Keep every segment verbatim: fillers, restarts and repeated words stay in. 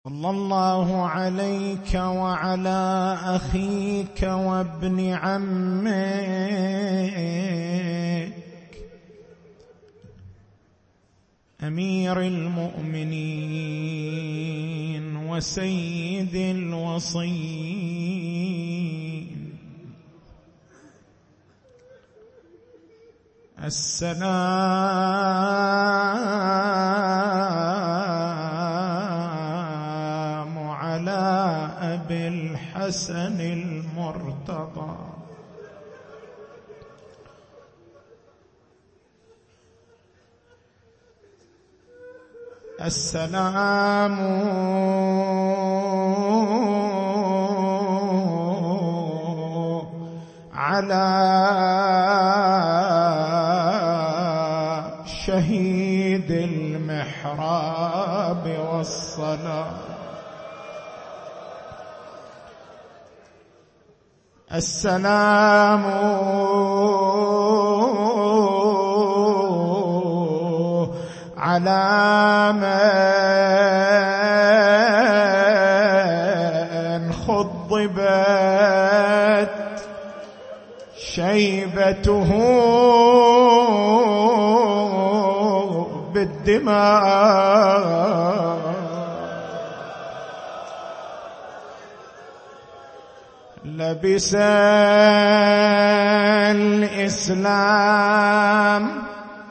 صلى الله عليك وعلى أخيك وابن عمك أمير المؤمنين وسيد الوصيين. السلام على أبي الحسن المرتضى. السلام على شهيد المحراب والصلاة. السلام على من خضبت شيبته بالدماء. لبس الإسلام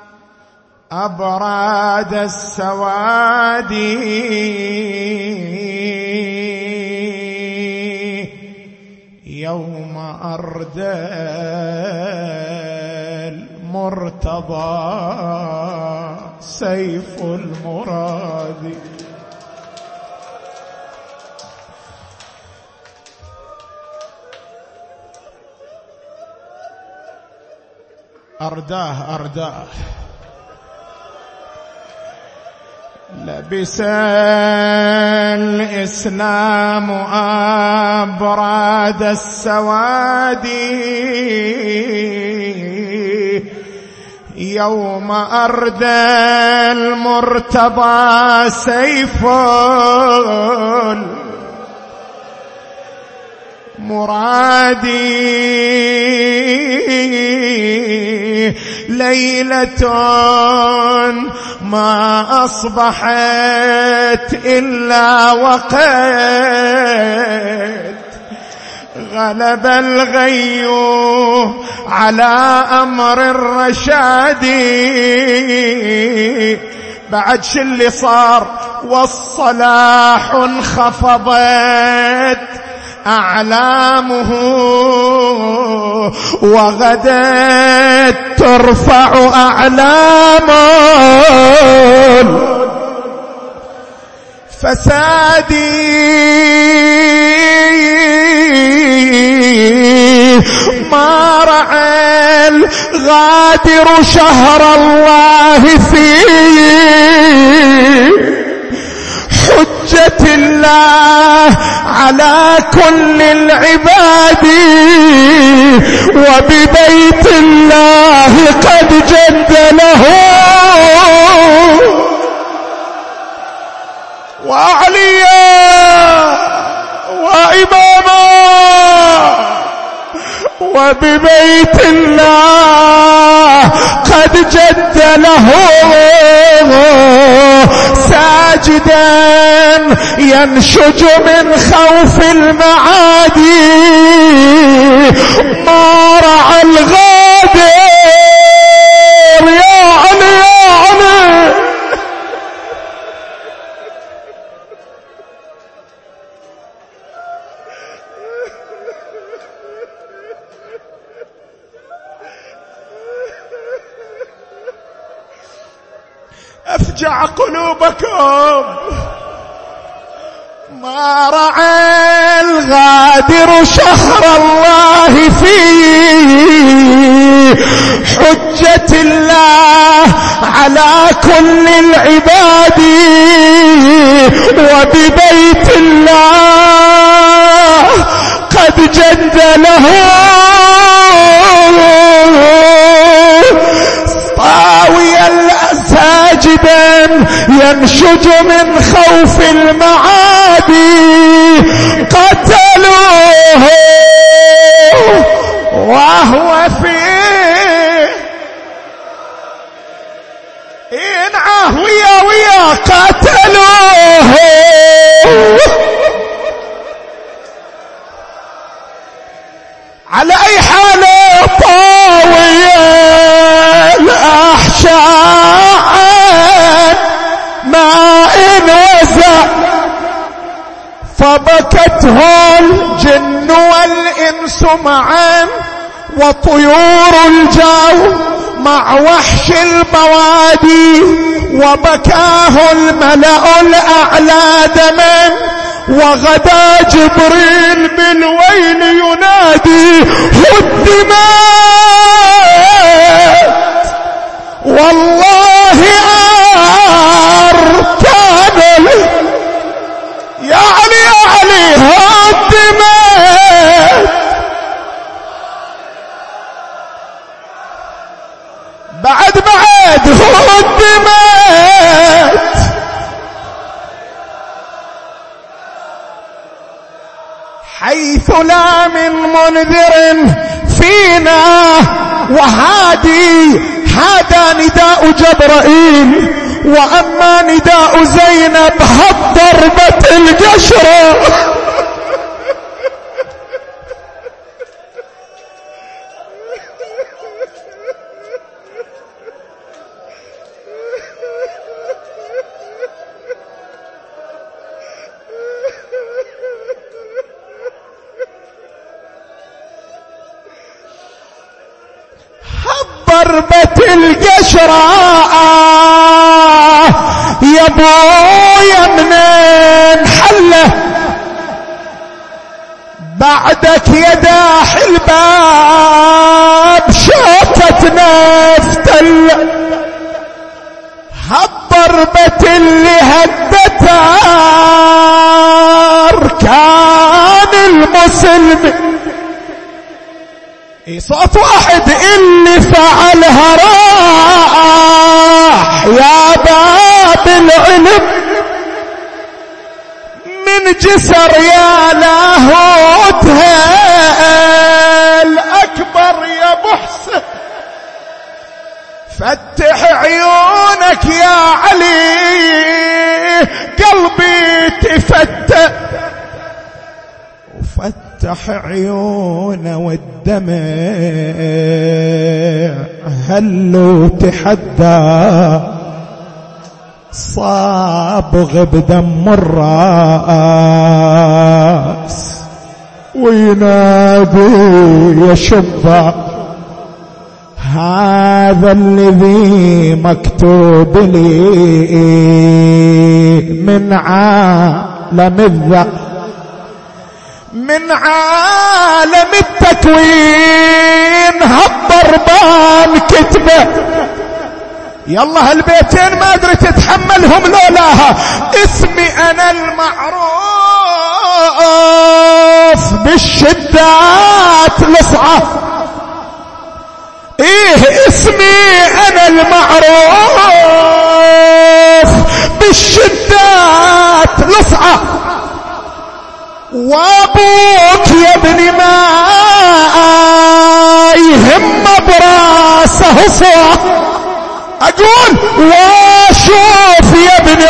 أبراد السواد يوم أردى المرتضى سيف المراد. أرداه أرداه. لبس الإسلام أبراد السواد يوم أردى المرتضى سيف المراد. ليلة ما أصبحت إلا وقد غلب الغي على أمر الرشاد. بعد شو اللي صار والصلاح انخفضت أعلامه وغدت ترفع أعلامه. فسادي ما رعى الغادر شهر الله فيه حجة الله على كل العباد. وببيت الله قد جد له وعليا وإماما. وببيت الله قد جد له ساجدا ينشج من خوف المعادي. ما رعى الغادر يا علي يا علي. أفجع قلوبكم. ما رعى الغادر شهر الله فيه حجة الله على كل العباد. وببيت الله قد جد له طاويا ساجدا ينشج من خوف المعاد. فبكته الجن والإنس معا وطيور الجو مع وحش البوادي، وبكاه الملأ الأعلى دما، وغدا جبريل بالويل ينادي هدمت والله أركان يا علي يا علي هدمت بعد بعد هدمت حيث لا من منذر فينا وهادي. هذا نداء جبرائيل، وأما نداء زينب هالضربة القشرة ضربة القشرة يا بويا منين حله بعدك يا داح الباب شوكة نفتل. هالضربة اللي هدتها أركان المسلم، صوت واحد اللي فعلها راح يا باب العلم من جسر يا لاهوتها الأكبر يا محسن. فتح عيونك يا علي قلبي تفتح، وفتح عيونه والدمع هلو تحدى صابغ بدم الراس وينادي يا شبع هذا الذي مكتوب لي من عالم الذات من عالم التكوين. هالضربان كتبه يلا هالبيتين ما ادري تتحملهم لولاها. اسمي انا المعروف بالشدات لصعة، ايه اسمي انا المعروف بالشدات لصعة، وابوك يا ابني ما يهم براسه صح. اقول واشوف يا ابني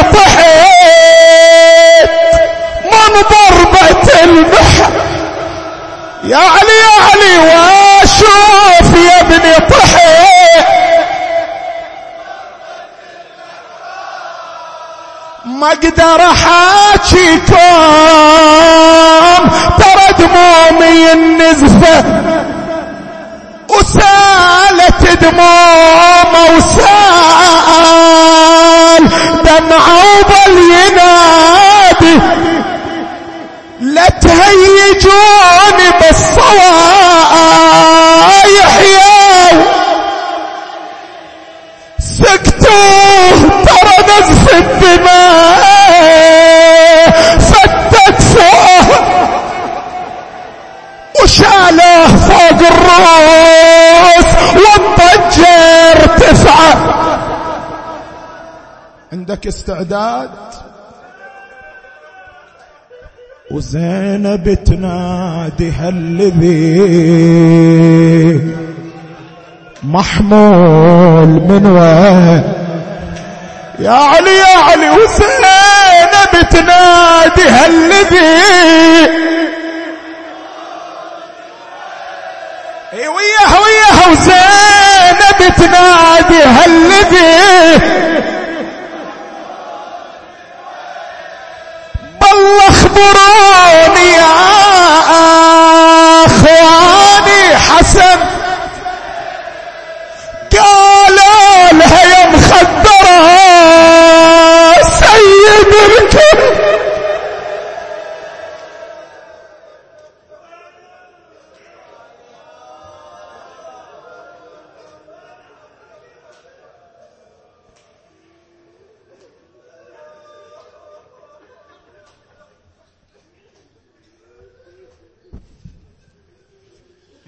طحيت من ضربة البحر يا علي يا علي، واشوف يا ابني طحيت ما اقدر احاكيكم ترى دمومي النزفة وسالت دمومه وسال دمعه وبل ينادي لا تهيجوني بالصوايح يا سكتوه ترى نزف الدماء فتت فوقه وشاله فوق الرؤوس والضجة ارتفعت. عندك استعداد؟ وزينب تنادي هالذي محمول من وين يا علي يا علي، وزينب تنادي هالذي اي وياها وياها، وزينب تنادي هالذي بالله اخبروا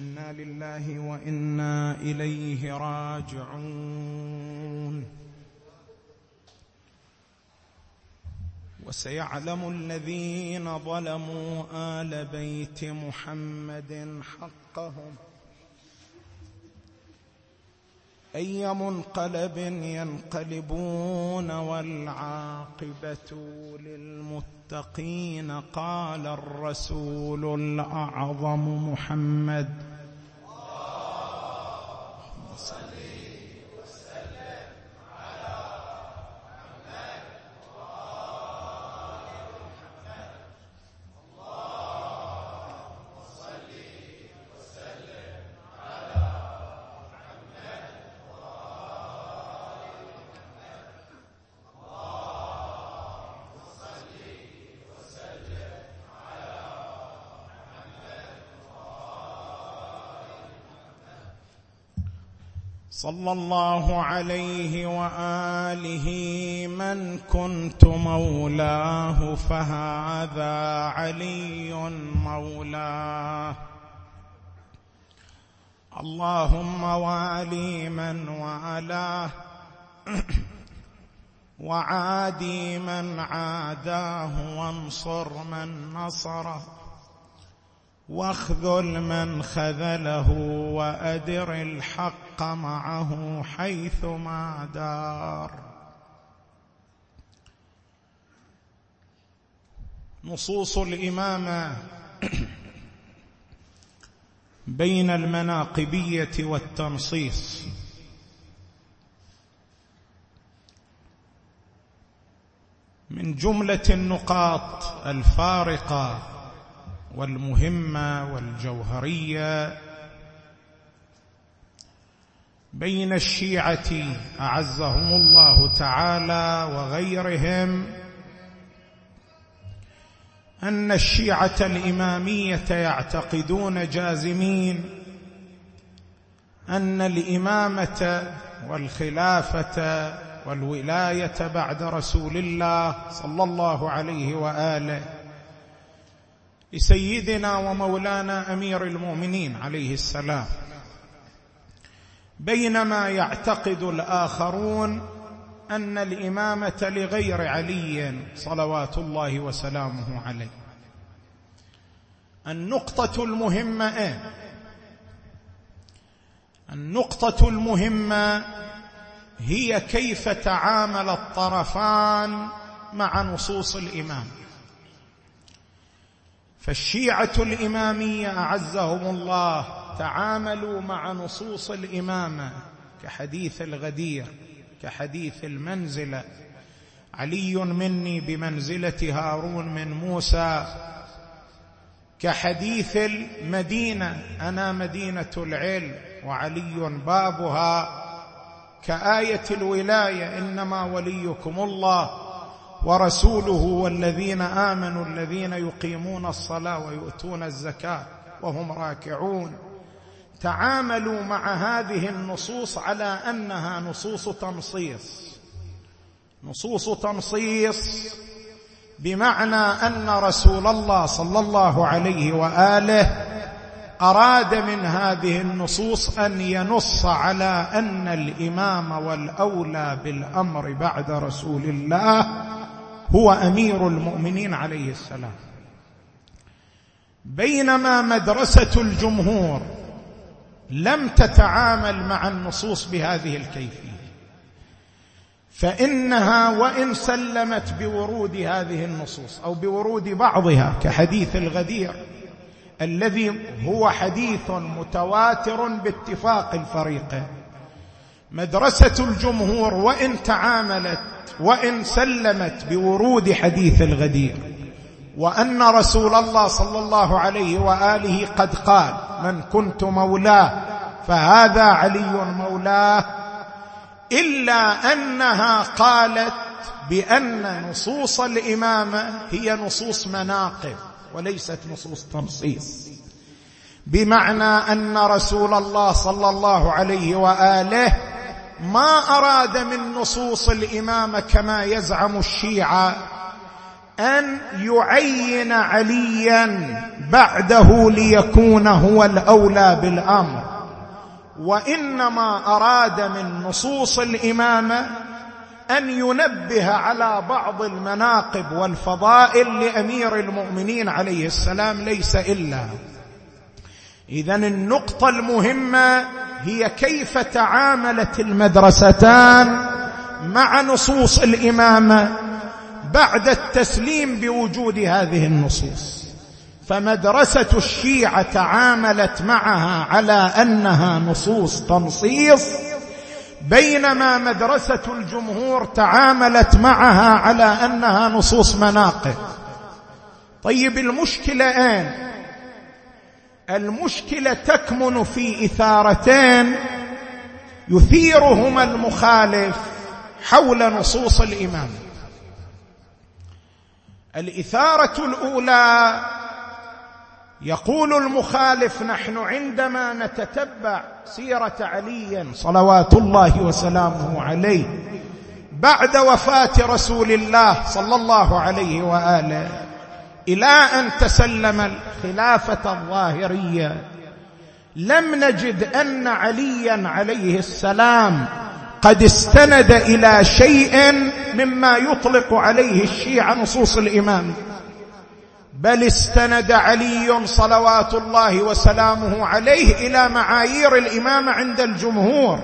إنا لله وإنا إليه راجعون. وسيعلم الذين ظلموا آل بيت محمد حقهم أي منقلب ينقلبون والعاقبة للمتقين. قال الرسول الأعظم محمد اللهم صل وسلم على محمد وآل محمد. اللهم صل وسلم على محمد وآل محمد. اللهم صل وسلم على محمد وآل محمد. صلى الله عليه وآله من كنت مولاه فهذا علي مولاه. اللهم والي من والاه وعادي من عاداه وانصر من نصره واخذل من خذله وأدر الحق معه حيثما دار. نصوص الإمامة بين المناقبية والتنصيص. من جملة النقاط الفارقة والمهمة والجوهرية بين الشيعة أعزهم الله تعالى وغيرهم أن الشيعة الإمامية يعتقدون جازمين أن الإمامة والخلافة والولاية بعد رسول الله صلى الله عليه وآله لسيدنا ومولانا أمير المؤمنين عليه السلام، بينما يعتقد الآخرون أن الإمامة لغير علي صلوات الله وسلامه عليه. النقطة المهمة النقطة المهمة هي كيف تعامل الطرفان مع نصوص الإمام. فالشيعة الإمامية أعزهم الله تعاملوا مع نصوص الإمامة كحديث الغدير، كحديث المنزلة، علي مني بمنزلة هارون من موسى، كحديث المدينة أنا مدينة العلم وعلي بابها، كآية الولاية إنما وليكم الله ورسوله والذين آمنوا الذين يقيمون الصلاة ويؤتون الزكاة وهم راكعون. تعاملوا مع هذه النصوص على أنها نصوص تنصيص، نصوص تنصيص بمعنى أن رسول الله صلى الله عليه وآله أراد من هذه النصوص أن ينص على أن الإمام والأولى بالأمر بعد رسول الله هو أمير المؤمنين عليه السلام. بينما مدرسة الجمهور لم تتعامل مع النصوص بهذه الكيفية، فإنها وإن سلمت بورود هذه النصوص أو بورود بعضها كحديث الغدير الذي هو حديث متواتر باتفاق الفريقين، مدرسة الجمهور وإن تعاملت وإن سلمت بورود حديث الغدير وأن رسول الله صلى الله عليه وآله قد قال من كنت مولاه فهذا علي مولاه، إلا أنها قالت بأن نصوص الإمامة هي نصوص مناقب وليست نصوص تنصيص، بمعنى أن رسول الله صلى الله عليه وآله ما أراد من نصوص الإمامة كما يزعم الشيعة أن يعين عليا بعده ليكون هو الأولى بالأمر، وإنما أراد من نصوص الإمامة أن ينبه على بعض المناقب والفضائل لأمير المؤمنين عليه السلام، ليس إلا. إذن النقطة المهمة هي كيف تعاملت المدرستان مع نصوص الإمامة بعد التسليم بوجود هذه النصوص. فمدرسة الشيعة تعاملت معها على أنها نصوص تنصيص، بينما مدرسة الجمهور تعاملت معها على أنها نصوص مناقب. طيب المشكلة أين؟ المشكلة تكمن في إثارتين يثيرهما المخالف حول نصوص الإمام. الإثارة الأولى، يقول المخالف: نحن عندما نتتبع سيرة علي صلوات الله وسلامه عليه بعد وفاة رسول الله صلى الله عليه وآله إلى أن تسلم الخلافة الظاهرية، لم نجد أن عليا عليه السلام قد استند إلى شيء مما يطلق عليه الشيعة نصوص الإمام، بل استند علي صلوات الله وسلامه عليه إلى معايير الإمامة عند الجمهور.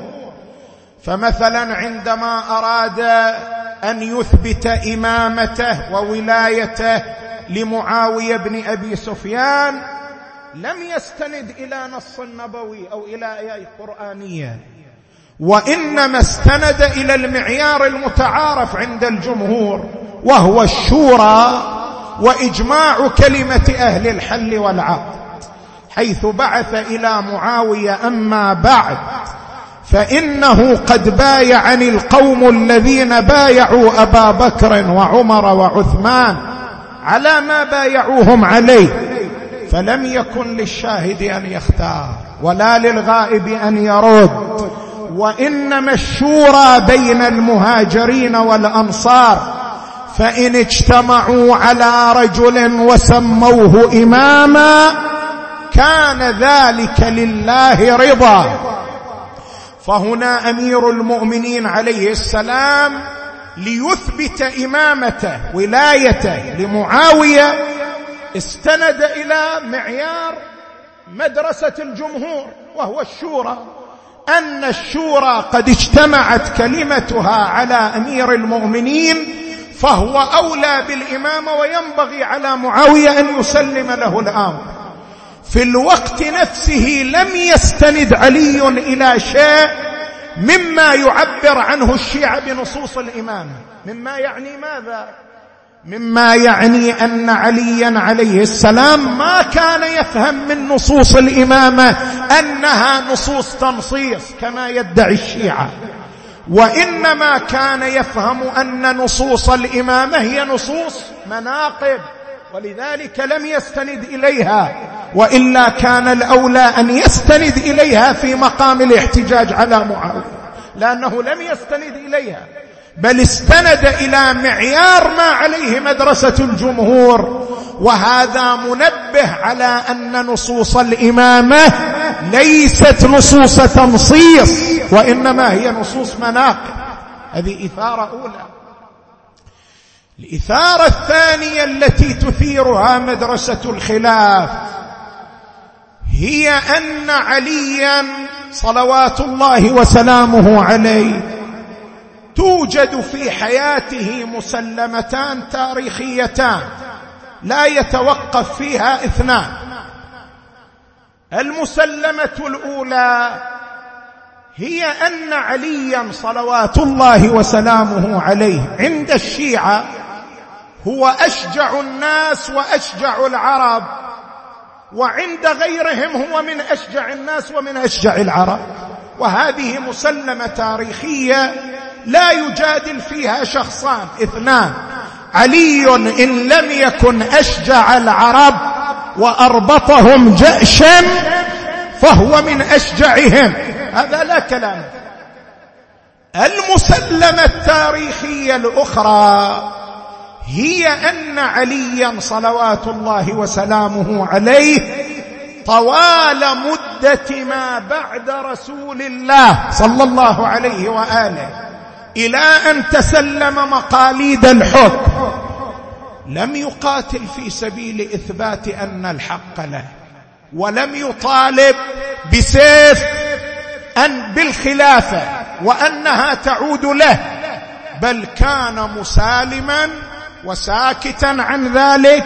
فمثلا عندما أراد أن يثبت إمامته وولايته لمعاوية بن أبي سفيان لم يستند إلى نص نبوي أو إلى آية قرآنية، وإنما استند إلى المعيار المتعارف عند الجمهور، وهو الشورى وإجماع كلمة أهل الحل والعقد، حيث بعث إلى معاوية: أما بعد فإنه قد بايعني القوم الذين بايعوا أبا بكر وعمر وعثمان على ما بايعوهم عليه، فلم يكن للشاهد أن يختار ولا للغائب أن يرد، وإنما الشورى بين المهاجرين والأنصار، فإن اجتمعوا على رجل وسموه إماما كان ذلك لله رضا. فهنا أمير المؤمنين عليه السلام ليثبت إمامته ولايته لمعاوية استند إلى معيار مدرسة الجمهور، وهو الشورى، أن الشورى قد اجتمعت كلمتها على أمير المؤمنين، فهو أولى بالإمامة وينبغي على معاوية أن يسلم له الأمر. في الوقت نفسه لم يستند علي إلى شيء مما يعبر عنه الشيعة بنصوص الإمامة، مما يعني ماذا؟ مما يعني أن عليا عليه السلام ما كان يفهم من نصوص الإمامة أنها نصوص تنصيص كما يدعي الشيعة، وإنما كان يفهم أن نصوص الإمامة هي نصوص مناقب، ولذلك لم يستند إليها، وإلا كان الأولى أن يستند إليها في مقام الاحتجاج على معاوية، لأنه لم يستند إليها، بل استند إلى معيار ما عليه مدرسة الجمهور. وهذا منبه على أن نصوص الإمامة ليست نصوص تنصيص، وإنما هي نصوص مناقب. هذه إثارة أولى. الإثارة الثانية التي تثيرها مدرسة الخلاف هي أن عليا صلوات الله وسلامه عليه توجد في حياته مسلمتان تاريخيتان لا يتوقف فيها اثنان. المسلمة الأولى هي أن عليا صلوات الله وسلامه عليه عند الشيعة هو أشجع الناس وأشجع العرب، وعند غيرهم هو من أشجع الناس ومن أشجع العرب. وهذه مسلمة تاريخية لا يجادل فيها شخصان اثنان. علي إن لم يكن أشجع العرب وأربطهم جأشا فهو من أشجعهم، هذا لا كلام. المسلمة التاريخية الأخرى هي أن عليا صلوات الله وسلامه عليه طوال مدة ما بعد رسول الله صلى الله عليه وآله إلى أن تسلم مقاليد الحكم لم يقاتل في سبيل إثبات أن الحق له، ولم يطالب بسيف أن بالخلافة وأنها تعود له، بل كان مسالما وساكتا عن ذلك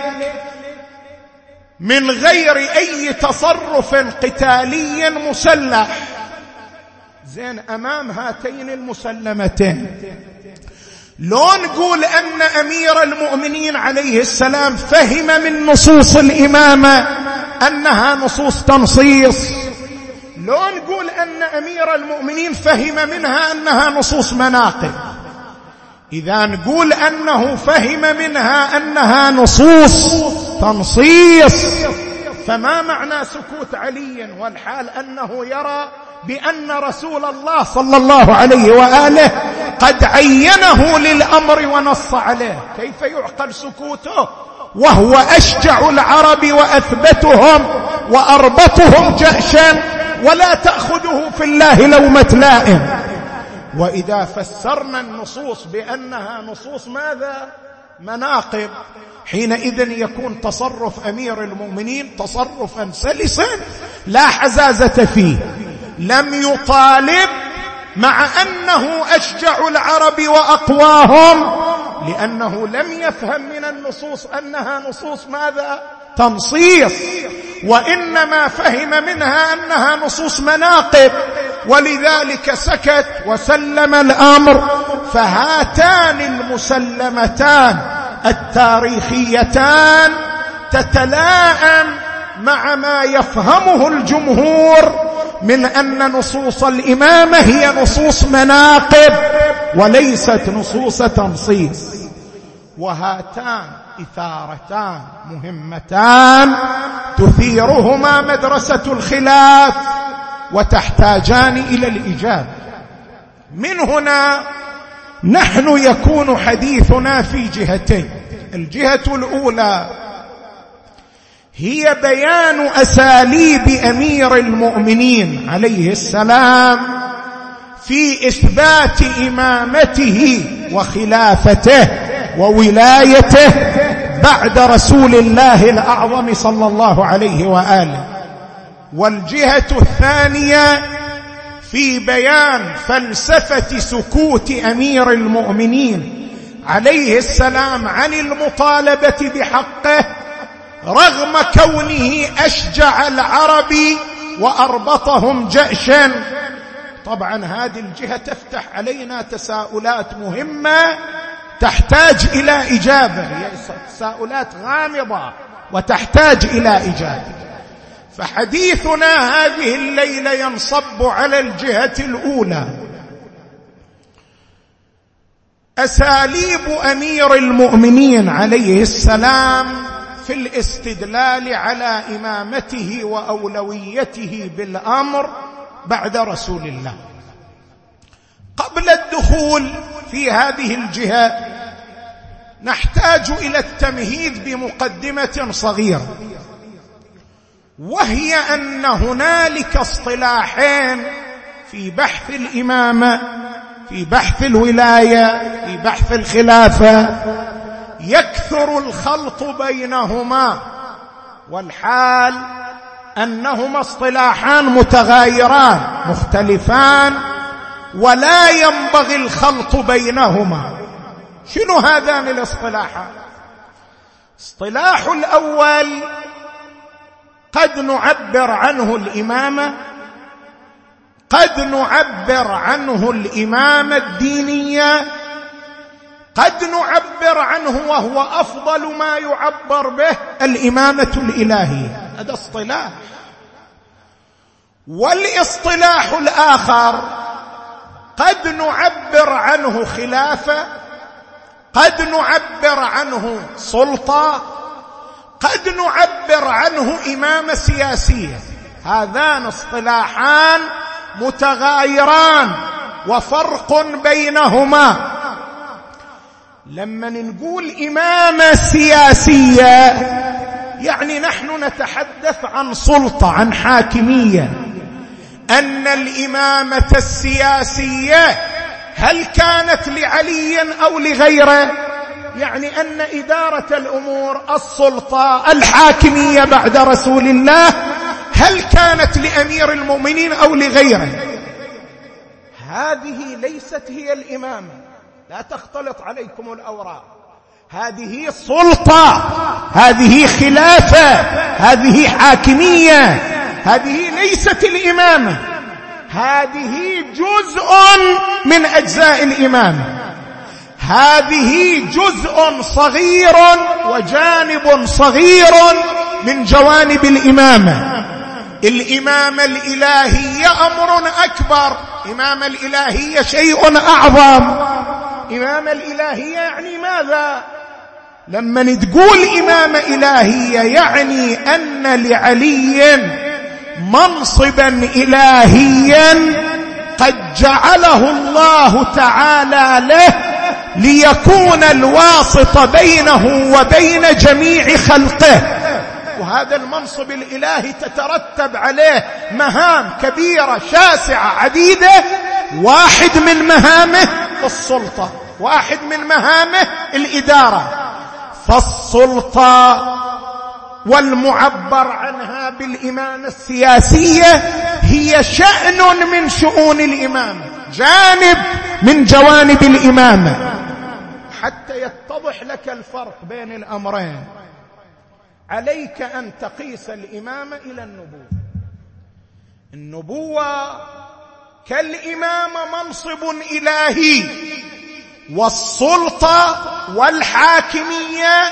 من غير أي تصرف قتالي مسلح. زين، أمام هاتين المسلمتين لو نقول أن أمير المؤمنين عليه السلام فهم من نصوص الإمامة أنها نصوص تنصيص، لو نقول أن أمير المؤمنين فهم منها أنها نصوص مناقب، إذا نقول أنه فهم منها أنها نصوص تنصيص، فما معنى سكوت علي والحال أنه يرى بأن رسول الله صلى الله عليه وآله قد عينه للأمر ونص عليه؟ كيف يعقل سكوته وهو أشجع العرب وأثبتهم وأربطهم جأشا ولا تأخذه في الله لومة لائم؟ وإذا فسرنا النصوص بأنها نصوص ماذا؟ مناقب، حينئذ يكون تصرف أمير المؤمنين تصرفا سلسا لا حزازة فيه، لم يطالب مع أنه أشجع العرب وأقواهم، لأنه لم يفهم من النصوص أنها نصوص ماذا؟ تنصيص، وإنما فهم منها أنها نصوص مناقب، ولذلك سكت وسلم الأمر. فهاتان المسلمتان التاريخيتان تتلائم مع ما يفهمه الجمهور من أن نصوص الإمامة هي نصوص مناقب وليست نصوص تنصيص. وهاتان إثارتان مهمتان تثيرهما مدرسة الخلاف وتحتاجان إلى الإجابة. من هنا نحن يكون حديثنا في جهتين. الجهة الأولى هي بيان أساليب أمير المؤمنين عليه السلام في إثبات إمامته وخلافته وولايته بعد رسول الله الأعظم صلى الله عليه وآله. والجهة الثانية في بيان فلسفة سكوت أمير المؤمنين عليه السلام عن المطالبة بحقه رغم كونه أشجع العرب وأربطهم جأشا. طبعا هذه الجهة تفتح علينا تساؤلات مهمة تحتاج إلى إجابة، هي تساؤلات غامضة وتحتاج إلى إجابة. فحديثنا هذه الليلة ينصب على الجهة الأولى، أساليب أمير المؤمنين عليه السلام في الاستدلال على إمامته وأولويته بالأمر بعد رسول الله. قبل الدخول في هذه الجهة نحتاج إلى التمهيد بمقدمة صغيرة، وهي أن هنالك اصطلاحين في بحث الإمامة، في بحث الولاية، في بحث الخلافة، يكثر الخلط بينهما، والحال أنهما اصطلاحان متغايران مختلفان ولا ينبغي الخلط بينهما. شنو هذان الاصطلاحان؟ اصطلاح الأول قد نعبر عنه الإمامة، قد نعبر عنه الإمامة الدينية، قد نعبر عنه وهو أفضل ما يعبر به الإمامة الإلهية. هذا اصطلاح. والاصطلاح الآخر قد نعبر عنه خلافة، قد نعبر عنه سلطة، قد نعبر عنه إمامة سياسية. هذان اصطلاحان متغايران وفرق بينهما. لما نقول إمامة سياسية يعني نحن نتحدث عن سلطة، عن حاكمية. أن الإمامة السياسية هل كانت لعلي أو لغيره؟ يعني أن إدارة الأمور، السلطة، الحاكمية بعد رسول الله هل كانت لأمير المؤمنين أو لغيره؟ هذه ليست هي الإمامة، لا تختلط عليكم الأوراق. هذه سلطة، هذه خلافة، هذه حاكمية، هذه ليست الإمامة، هذه جزء من أجزاء الإمامة، هذه جزء صغير وجانب صغير من جوانب الإمامة. الإمامة الإلهية أمر أكبر، إمامة الإلهية شيء أعظم. إمامة الإلهية يعني ماذا؟ لما تقول إمامة إلهية يعني أن لعلي منصبا إلهيا قد جعله الله تعالى له ليكون الواسط بينه وبين جميع خلقه، وهذا المنصب الإلهي تترتب عليه مهام كبيرة شاسعة عديدة. واحد من مهامه السلطة، واحد من مهامه الإدارة. فالسلطة والمعبر عنها بالإمامة السياسية هي شأن من شؤون الإمامة، جانب من جوانب الإمامة. حتى يتضح لك الفرق بين الأمرين عليك أن تقيس الإمامة إلى النبوة. النبوة كالإمامة منصب إلهي، والسلطة والحاكمية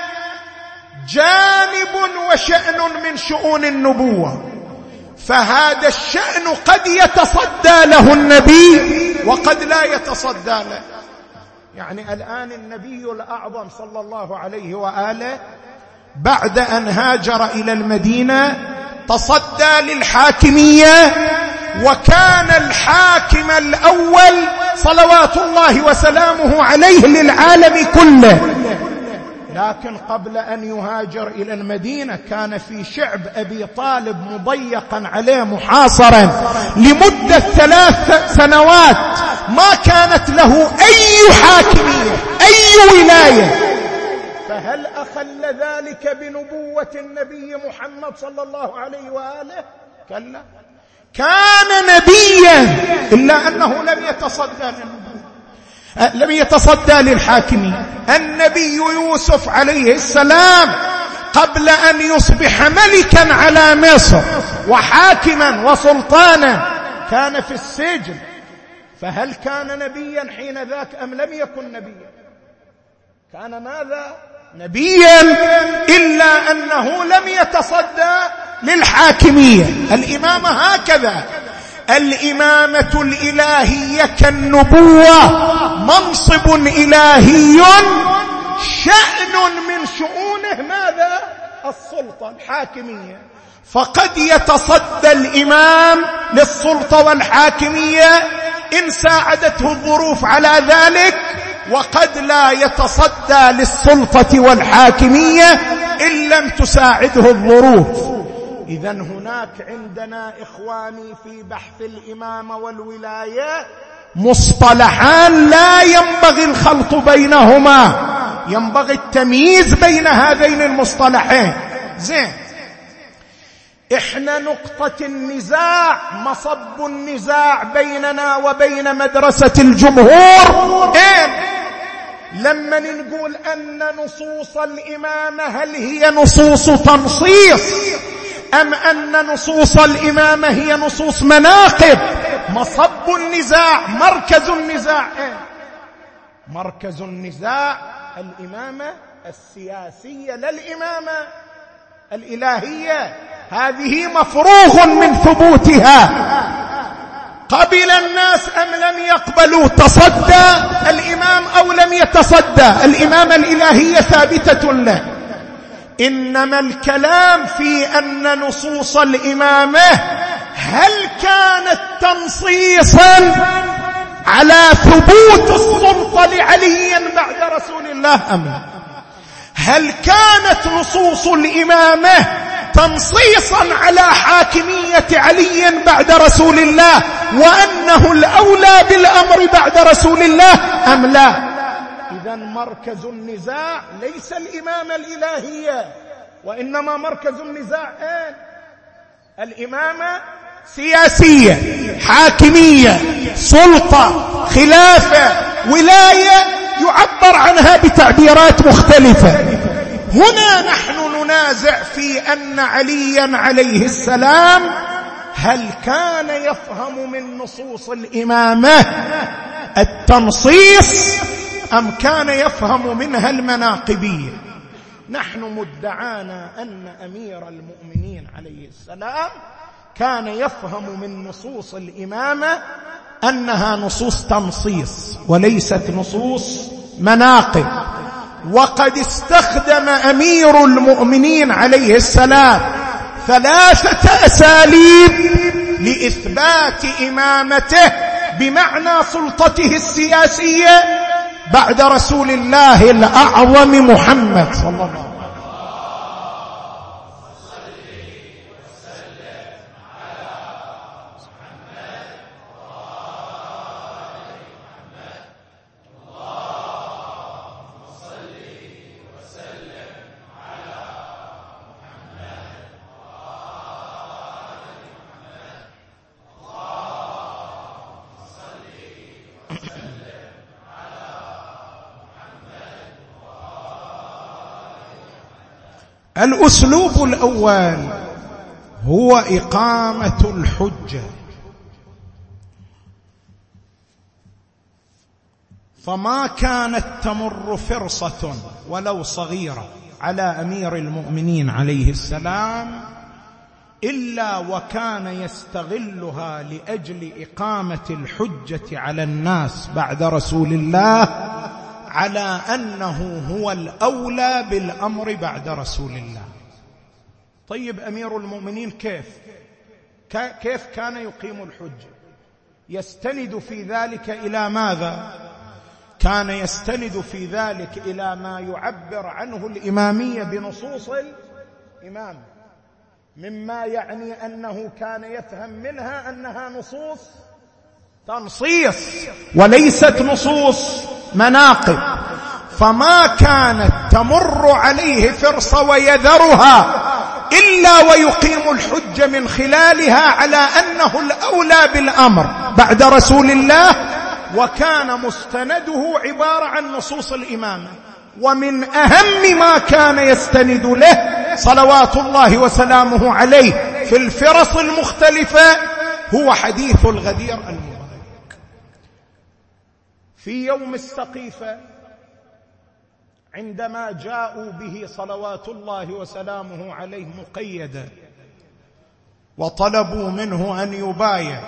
جانب وشأن من شؤون النبوة. فهذا الشأن قد يتصدى له النبي وقد لا يتصدى له. يعني الآن النبي الأعظم صلى الله عليه وآله بعد أن هاجر إلى المدينة تصدى للحاكمية، وكان الحاكم الأول صلوات الله وسلامه عليه للعالم كله. لكن قبل أن يهاجر إلى المدينة كان في شعب أبي طالب مضيقا عليه محاصرا لمدة ثلاث سنوات، ما كانت له أي حاكمية أي ولاية. فهل أخل ذلك بنبوة النبي محمد صلى الله عليه وآله؟ كلا، كان نبيا إلا أنه لم يتصدى للنبوة، لم يتصدى للحاكمية. النبي يوسف عليه السلام قبل أن يصبح ملكا على مصر وحاكما وسلطانا كان في السجن، فهل كان نبيا حين ذاك أم لم يكن نبيا؟ كان ماذا؟ نبيا، إلا أنه لم يتصدى للحاكمية. الإمامة هكذا، الإمامة الإلهية كالنبوة منصب إلهي شأن من شؤونه ماذا؟ السلطة الحاكمية. فقد يتصدى الإمام للسلطة والحاكمية إن ساعدته الظروف على ذلك، وقد لا يتصدى للسلطة والحاكمية إن لم تساعده الظروف. إذن هناك عندنا إخواني في بحث الإمامة والولاية مصطلحان لا ينبغي الخلط بينهما، ينبغي التمييز بين هذين المصطلحين. زين، إحنا نقطة النزاع، مصب النزاع بيننا وبين مدرسة الجمهور إيه؟ لما نقول أن نصوص الإمامة هل هي نصوص تنصيص أم أن نصوص الإمامة هي نصوص مناقب؟ مصب النزاع، مركز النزاع إيه؟ مركز النزاع الإمامة السياسية لا الإمامة الإلهية. هذه مفروغ من ثبوتها. قبل الناس أم لم يقبلوا؟ تصدى الإمام أو لم يتصدى؟ الإمامة الإلهية ثابتة له. إنما الكلام في أن نصوص الإمامة هل كانت تنصيصا على ثبوت السلطة لعلي بعد رسول الله أم لا؟ هل كانت نصوص الإمامة تنصيصا على حاكمية علي بعد رسول الله وأنه الأولى بالأمر بعد رسول الله أم لا؟ إذن مركز النزاع ليس الإمامة الإلهية، وإنما مركز النزاع إيه؟ الإمامة سياسية، حاكمية، سلطة، خلافة، ولاية، يعبر عنها بتعبيرات مختلفة. هنا نحن ننازع في أن عليا عليه السلام هل كان يفهم من نصوص الإمامة التنصيص أم كان يفهم منها المناقبية؟ نحن مدعانا أن أمير المؤمنين عليه السلام كان يفهم من نصوص الإمامة أنها نصوص تنصيص وليست نصوص مناقب. وقد استخدم أمير المؤمنين عليه السلام ثلاثة أساليب لإثبات إمامته بمعنى سلطته السياسية بعد رسول الله الأعظم محمد صلى الله عليه وسلم. الأسلوب الأول هو إقامة الحجة، فما كانت تمر فرصة ولو صغيرة على أمير المؤمنين عليه السلام إلا وكان يستغلها لأجل إقامة الحجة على الناس بعد رسول الله على أنه هو الأولى بالأمر بعد رسول الله. طيب أمير المؤمنين كيف كيف كان يقيم الحجة؟ يستند في ذلك إلى ماذا؟ كان يستند في ذلك إلى ما يعبر عنه الإمامية بنصوص الإمام، مما يعني أنه كان يفهم منها أنها نصوص تنصيص وليست نصوص مناقب، فما كانت تمر عليه فرصة ويذرها إلا ويقيم الحجة من خلالها على أنه الأولى بالأمر بعد رسول الله، وكان مستنده عبارة عن نصوص الإمامة. ومن أهم ما كان يستند له صلوات الله وسلامه عليه في الفرص المختلفة هو حديث الغدير المبارك. في يوم السقيفة عندما جاءوا به صلوات الله وسلامه عليه مقيدا وطلبوا منه أن يبايع،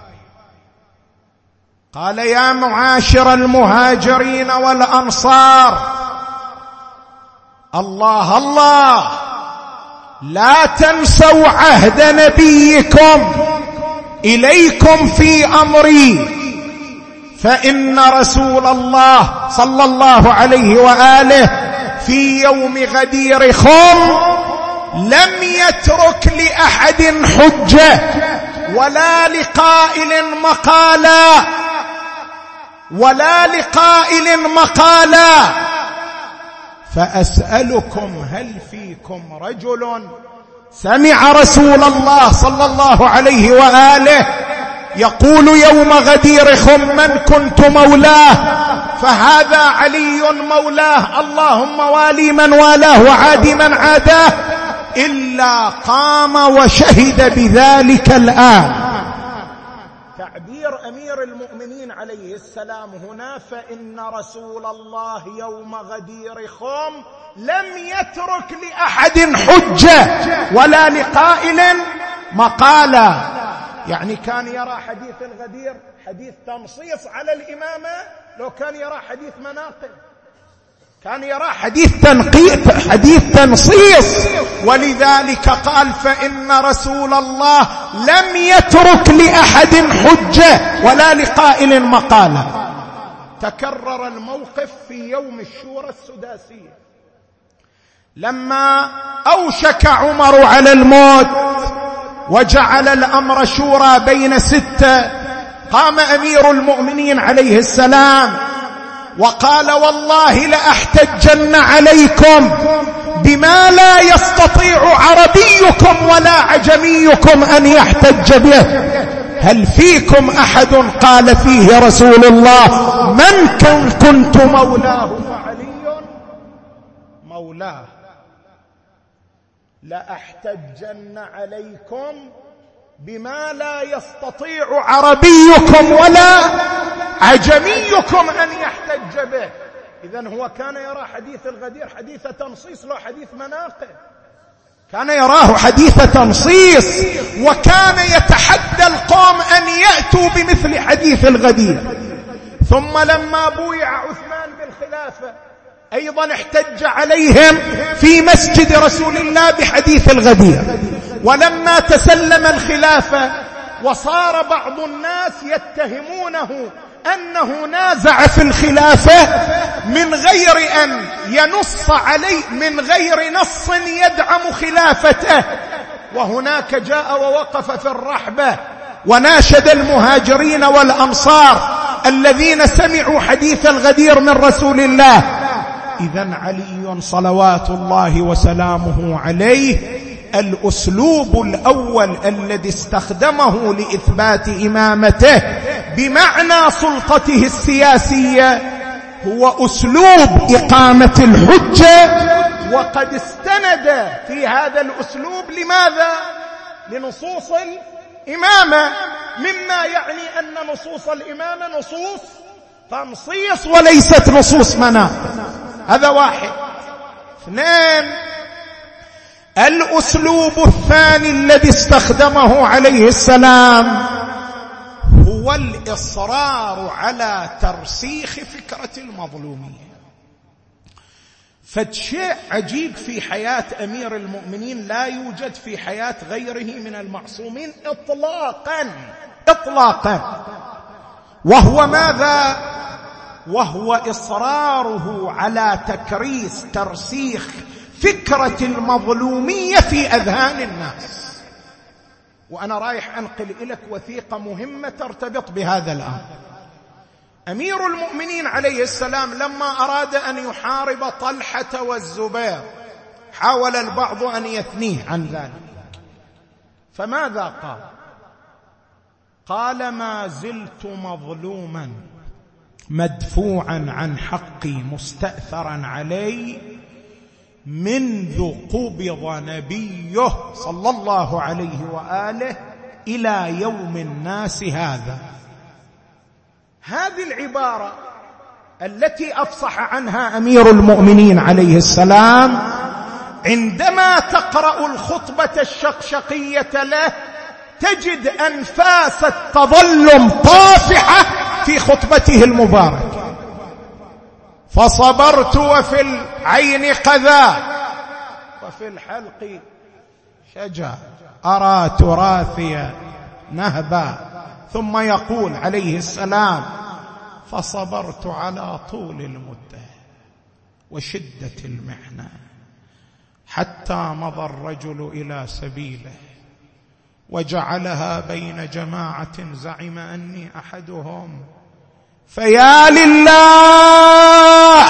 قال: يا معاشر المهاجرين والأنصار، الله الله، لا تنسوا عهد نبيكم إليكم في أمري، فإن رسول الله صلى الله عليه وآله في يوم غدير خم لم يترك لأحد حجة ولا لقائل مقالا ولا لقائل مقالا فأسألكم هل فيكم رجل سمع رسول الله صلى الله عليه وآله يقول يوم غدير خم: من كنت مولاه فهذا علي مولاه، اللهم والي من والاه وعادي من عاداه، إلا قام وشهد بذلك الآن. تعبير أمير المؤمنين عليه السلام هنا: فإن رسول الله يوم غدير خم لم يترك لأحد حجة ولا لقائل مقالا. يعني كان يرى حديث الغدير حديث تنصيص على الإمامة، لو كان يرى حديث مناقب كان يرى حديث تنقيط، حديث تنصيص، ولذلك قال: فإن رسول الله لم يترك لأحد حجة ولا لقائل مقالة. تكرر الموقف في يوم الشورى السداسية، لما أوشك عمر على الموت وجعل الأمر شورى بين ستة، قام أمير المؤمنين عليه السلام وقال: والله لأحتجن عليكم بما لا يستطيع عربيكم ولا عجميكم أن يحتج به. هل فيكم أحد قال فيه رسول الله: من كنت مولاه فعلي مولاه؟ لأحتجن عليكم بما لا يستطيع عربيكم ولا عجميكم أن يحتج به. إذن هو كان يرى حديث الغدير حديث تنصيص، لا حديث مناقب، كان يراه حديث تنصيص، وكان يتحدى القوم أن يأتوا بمثل حديث الغدير. ثم لما بويع عثمان بالخلافة أيضا احتج عليهم في مسجد رسول الله بحديث الغدير. ولما تسلم الخلافة وصار بعض الناس يتهمونه أنه نازع في الخلافة من غير أن ينص عليه، من غير نص يدعم خلافته، وهناك جاء ووقف في الرحبة وناشد المهاجرين والأنصار الذين سمعوا حديث الغدير من رسول الله. إذن علي صلوات الله وسلامه عليه الأسلوب الأول الذي استخدمه لإثبات إمامته بمعنى سلطته السياسية هو أسلوب إقامة الحجة، وقد استند في هذا الأسلوب لماذا؟ لنصوص الإمامة، مما يعني أن نصوص الإمامة نصوص تنصيص وليست نصوص مناط. هذا واحد. اثنين، الأسلوب الثاني الذي استخدمه عليه السلام هو الإصرار على ترسيخ فكرة المظلومية. فشيء عجيب في حياة أمير المؤمنين لا يوجد في حياة غيره من المعصومين إطلاقا إطلاقا وهو ماذا؟ وهو إصراره على تكريس ترسيخ فكرة المظلومية في أذهان الناس. وأنا رايح أنقل إليك وثيقة مهمة ترتبط بهذا الأمر. أمير المؤمنين عليه السلام لما أراد أن يحارب طلحة والزبير حاول البعض أن يثنيه عن ذلك، فماذا قال؟ قال: ما زلت مظلوما مدفوعا عن حقي مستأثرا علي منذ قبض نبيه صلى الله عليه وآله إلى يوم الناس هذا. هذه العبارة التي أفصح عنها أمير المؤمنين عليه السلام عندما تقرأ الخطبة الشقشقية له تجد أنفاس التظلم طافحة في خطبته المباركة. فصبرت وفي العين قذى وفي الحلق شجا أرى تراثي نهبا. ثم يقول عليه السلام: فصبرت على طول المدة وشدة المحنة حتى مضى الرجل إلى سبيله وجعلها بين جماعة زعم أني أحدهم، فيا لله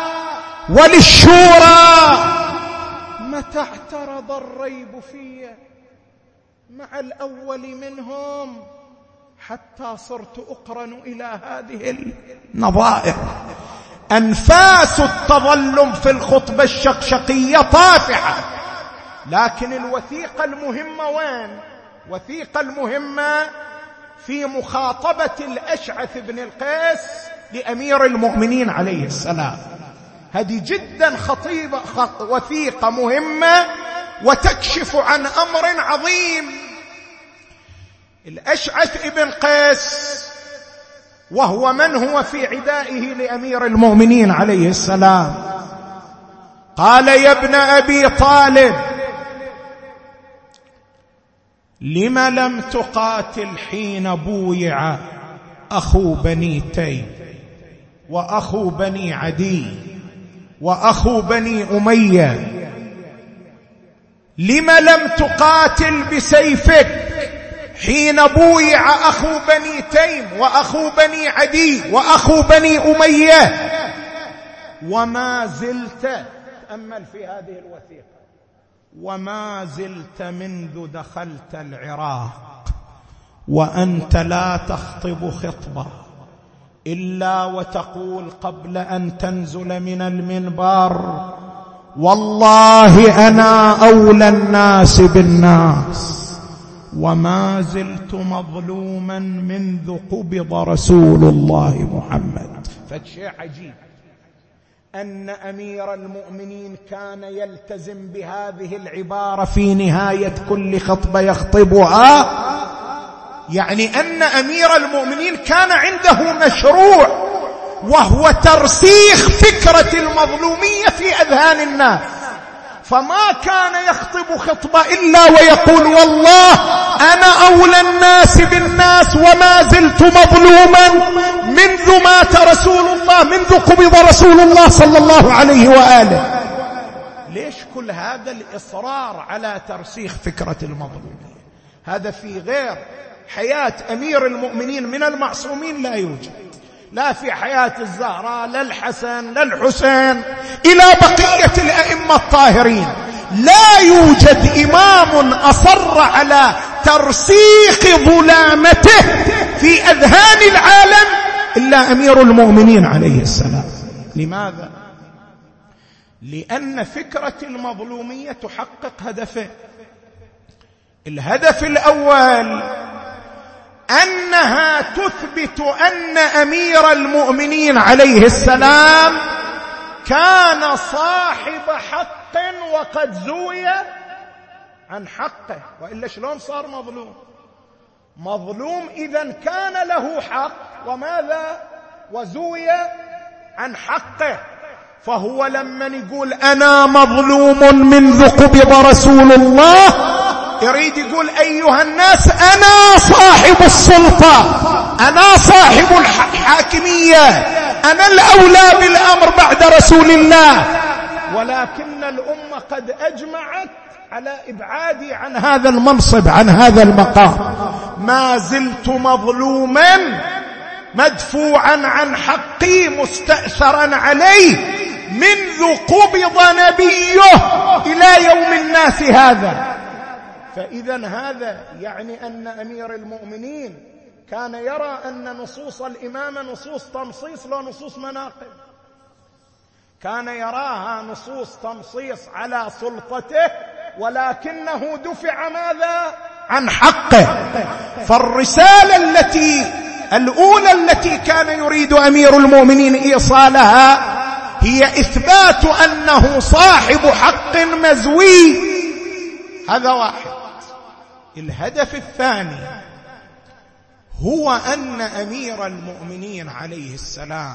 وللشورى متى اعترض الريب في مع الأول منهم حتى صرت أقرن إلى هذه النظائر. أنفاس التظلم في الخطبة الشقشقية طافحة، لكن الوثيقة المهمة وين؟ وثيقة المهمة في مخاطبة الأشعث بن القيس لأمير المؤمنين عليه السلام. هذه جدا خطيبة خط وثيقة مهمة وتكشف عن أمر عظيم. الأشعث بن قيس وهو من هو في عدائه لأمير المؤمنين عليه السلام قال: يا ابن أبي طالب لم لم تقاتل حين بويع أخو بني تيم؟ وأخو بني عدي وأخو بني أمية، لم لم تقاتل بسيفك حين بويع أخو بني تيم وأخو بني عدي وأخو بني أمية وما زلت، تأمل في هذه الوثيقة، وما زلت منذ دخلت العراق وأنت لا تخطب خطبة إلا وتقول قبل أن تنزل من المنبر: والله أنا أولى الناس بالناس، وما زلت مظلوما منذ قبض رسول الله محمد. فالشيء عجيب أن أمير المؤمنين كان يلتزم بهذه العبارة في نهاية كل خطبة يخطبها، يعني أن أمير المؤمنين كان عنده مشروع، وهو ترسيخ فكرة المظلومية في أذهان الناس، فما كان يخطب خطبة إلا ويقول: والله أنا أولى الناس بالناس وما زلت مظلوما منذ مات رسول الله، منذ قبض رسول الله صلى الله عليه وآله. ليش كل هذا الإصرار على ترسيخ فكرة المظلومية؟ هذا في غير حياة أمير المؤمنين من المعصومين لا يوجد، لا في حياة الزهراء لا الحسن لا الحسين إلى بقية الأئمة الطاهرين، لا يوجد إمام أصر على ترسيخ ظلامته في أذهان العالم إلا أمير المؤمنين عليه السلام. لماذا؟ لأن فكرة المظلومية تحقق هدفين. الهدف الأول أنها تثبت أن أمير المؤمنين عليه السلام كان صاحب حق وقد زوي عن حقه، وإلا شلون صار مظلوم؟ مظلوم إذن كان له حق، وماذا؟ وزوي عن حقه. فهو لما يقول أنا مظلوم منذ قبض رسول الله يريد يقول: أيها الناس أنا صاحب السلطة، أنا صاحب الحاكمية، أنا الأولى بالأمر بعد رسول الله، ولكن الأمة قد أجمعت على إبعادي عن هذا المنصب، عن هذا المقام. ما زلت مظلوما مدفوعا عن حقي مستأثرا عليه منذ قبض نبيه إلى يوم الناس هذا. فإذا هذا يعني أن أمير المؤمنين كان يرى أن نصوص الإمامة نصوص تنصيص لا نصوص مناقب، كان يراها نصوص تنصيص على سلطته، ولكنه دفع ماذا؟ عن حقه. فالرسالة التي الأولى التي كان يريد أمير المؤمنين إيصالها هي إثبات أنه صاحب حق مزوي. هذا واحد. الهدف الثاني هو أن أمير المؤمنين عليه السلام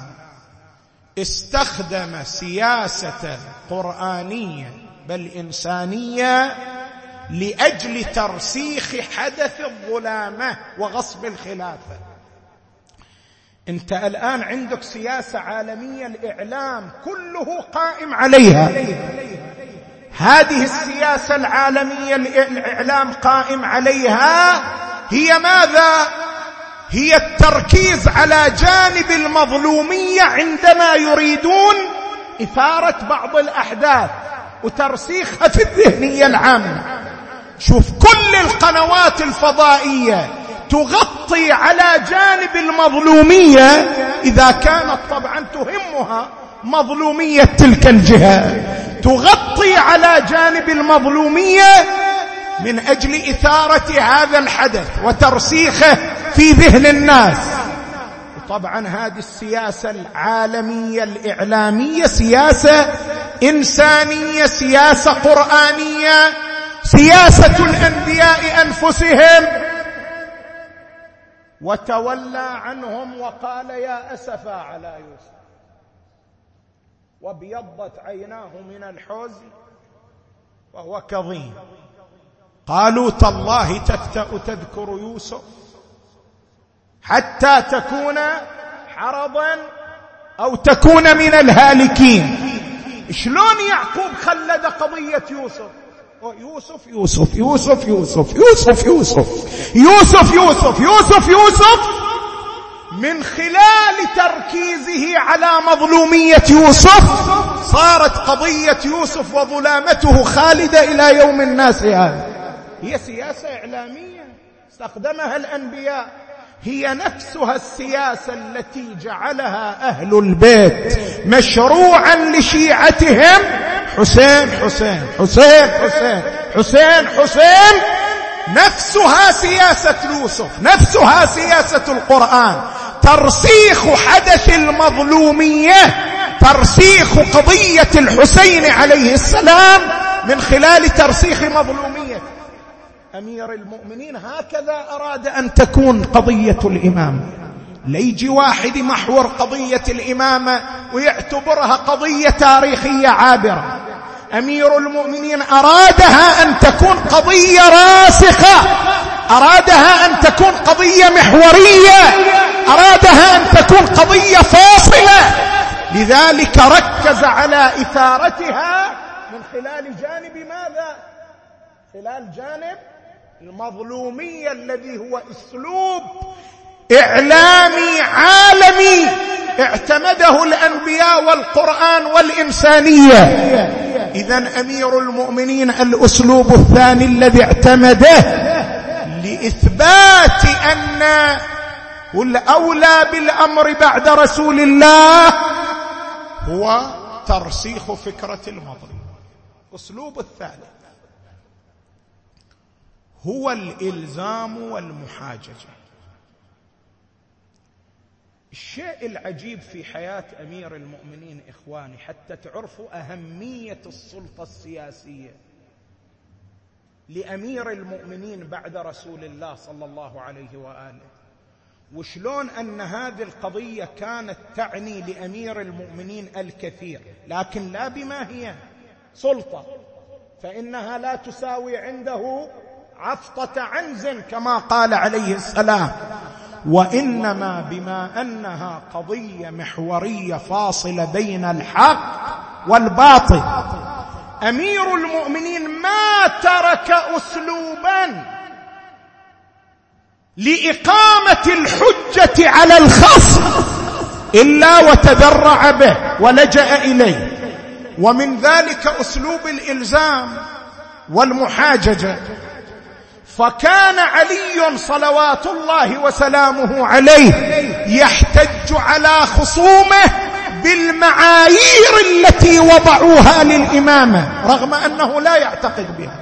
استخدم سياسة قرآنية بل إنسانية لأجل ترسيخ حدث الظلامة وغصب الخلافة. أنت الآن عندك سياسة عالمية، الإعلام كله قائم عليها. هذه السياسة العالمية الإعلام قائم عليها هي ماذا؟ هي التركيز على جانب المظلومية عندما يريدون إثارة بعض الأحداث وترسيخها في الذهنية العامة. شوف كل القنوات الفضائية تغطي على جانب المظلومية إذا كانت طبعا تهمها مظلومية تلك الجهة، تغطي على جانب المظلومية من أجل إثارة هذا الحدث وترسيخه في ذهن الناس. وطبعا هذه السياسة العالمية الإعلامية سياسة إنسانية، سياسة قرآنية، سياسة الأنبياء أنفسهم. وتولى عنهم وقال: يا أسفا على يوسف، وابيضت عيناه من الحزن وهو كظيم. قالوا: تالله تفتأ تذكر يوسف حتى تكون حرضا أو تكون من الهالكين. شلون يعقوب خلد قضية يوسف؟ يوسف يوسف يوسف يوسف يوسف يوسف يوسف يوسف يوسف يوسف من خلال تركيزه على مظلومية يوسف صارت قضية يوسف وظلامته خالدة إلى يوم الناس هذا. هي سياسة إعلامية استخدمها الأنبياء، هي نفسها السياسة التي جعلها أهل البيت مشروعا لشيعتهم حسين حسين حسين حسين حسين حسين. نفسها سياسة يوسف، نفسها سياسة القرآن، ترسيخ حدث المظلومية، ترسيخ قضية الحسين عليه السلام من خلال ترسيخ مظلومية أمير المؤمنين. هكذا أراد أن تكون قضية الإمامة. ليجي واحد محور قضية الإمامة ويعتبرها قضية تاريخية عابرة. أمير المؤمنين أرادها أن تكون قضية راسخة، أرادها أن تكون قضية محورية، أرادها أن تكون قضية فاصلة. لذلك ركز على إثارتها من خلال جانب ماذا؟ خلال جانب المظلومية الذي هو أسلوب إعلامي عالمي اعتمده الأنبياء والقرآن والإنسانية. إذن أمير المؤمنين الأسلوب الثاني الذي اعتمده لإثبات أن الأولى بالأمر بعد رسول الله هو ترسيخ فكرة المظلوم. أسلوب الثالث هو الإلزام والمحاججة. الشيء العجيب في حياة أمير المؤمنين إخواني حتى تعرفوا أهمية السلطة السياسية لأمير المؤمنين بعد رسول الله صلى الله عليه وآله، وشلون أن هذه القضية كانت تعني لأمير المؤمنين الكثير، لكن لا بما هي سلطة، فإنها لا تساوي عنده عفطة عنز كما قال عليه السلام، وإنما بما أنها قضية محورية فاصلة بين الحق والباطل. أمير المؤمنين ما ترك أسلوبا لإقامة الحجة على الخصم إلا وتذرع به ولجأ إليه، ومن ذلك أسلوب الإلزام والمحاججة. فكان علي صلوات الله وسلامه عليه يحتج على خصومه بالمعايير التي وضعوها للإمامة رغم أنه لا يعتقد بها،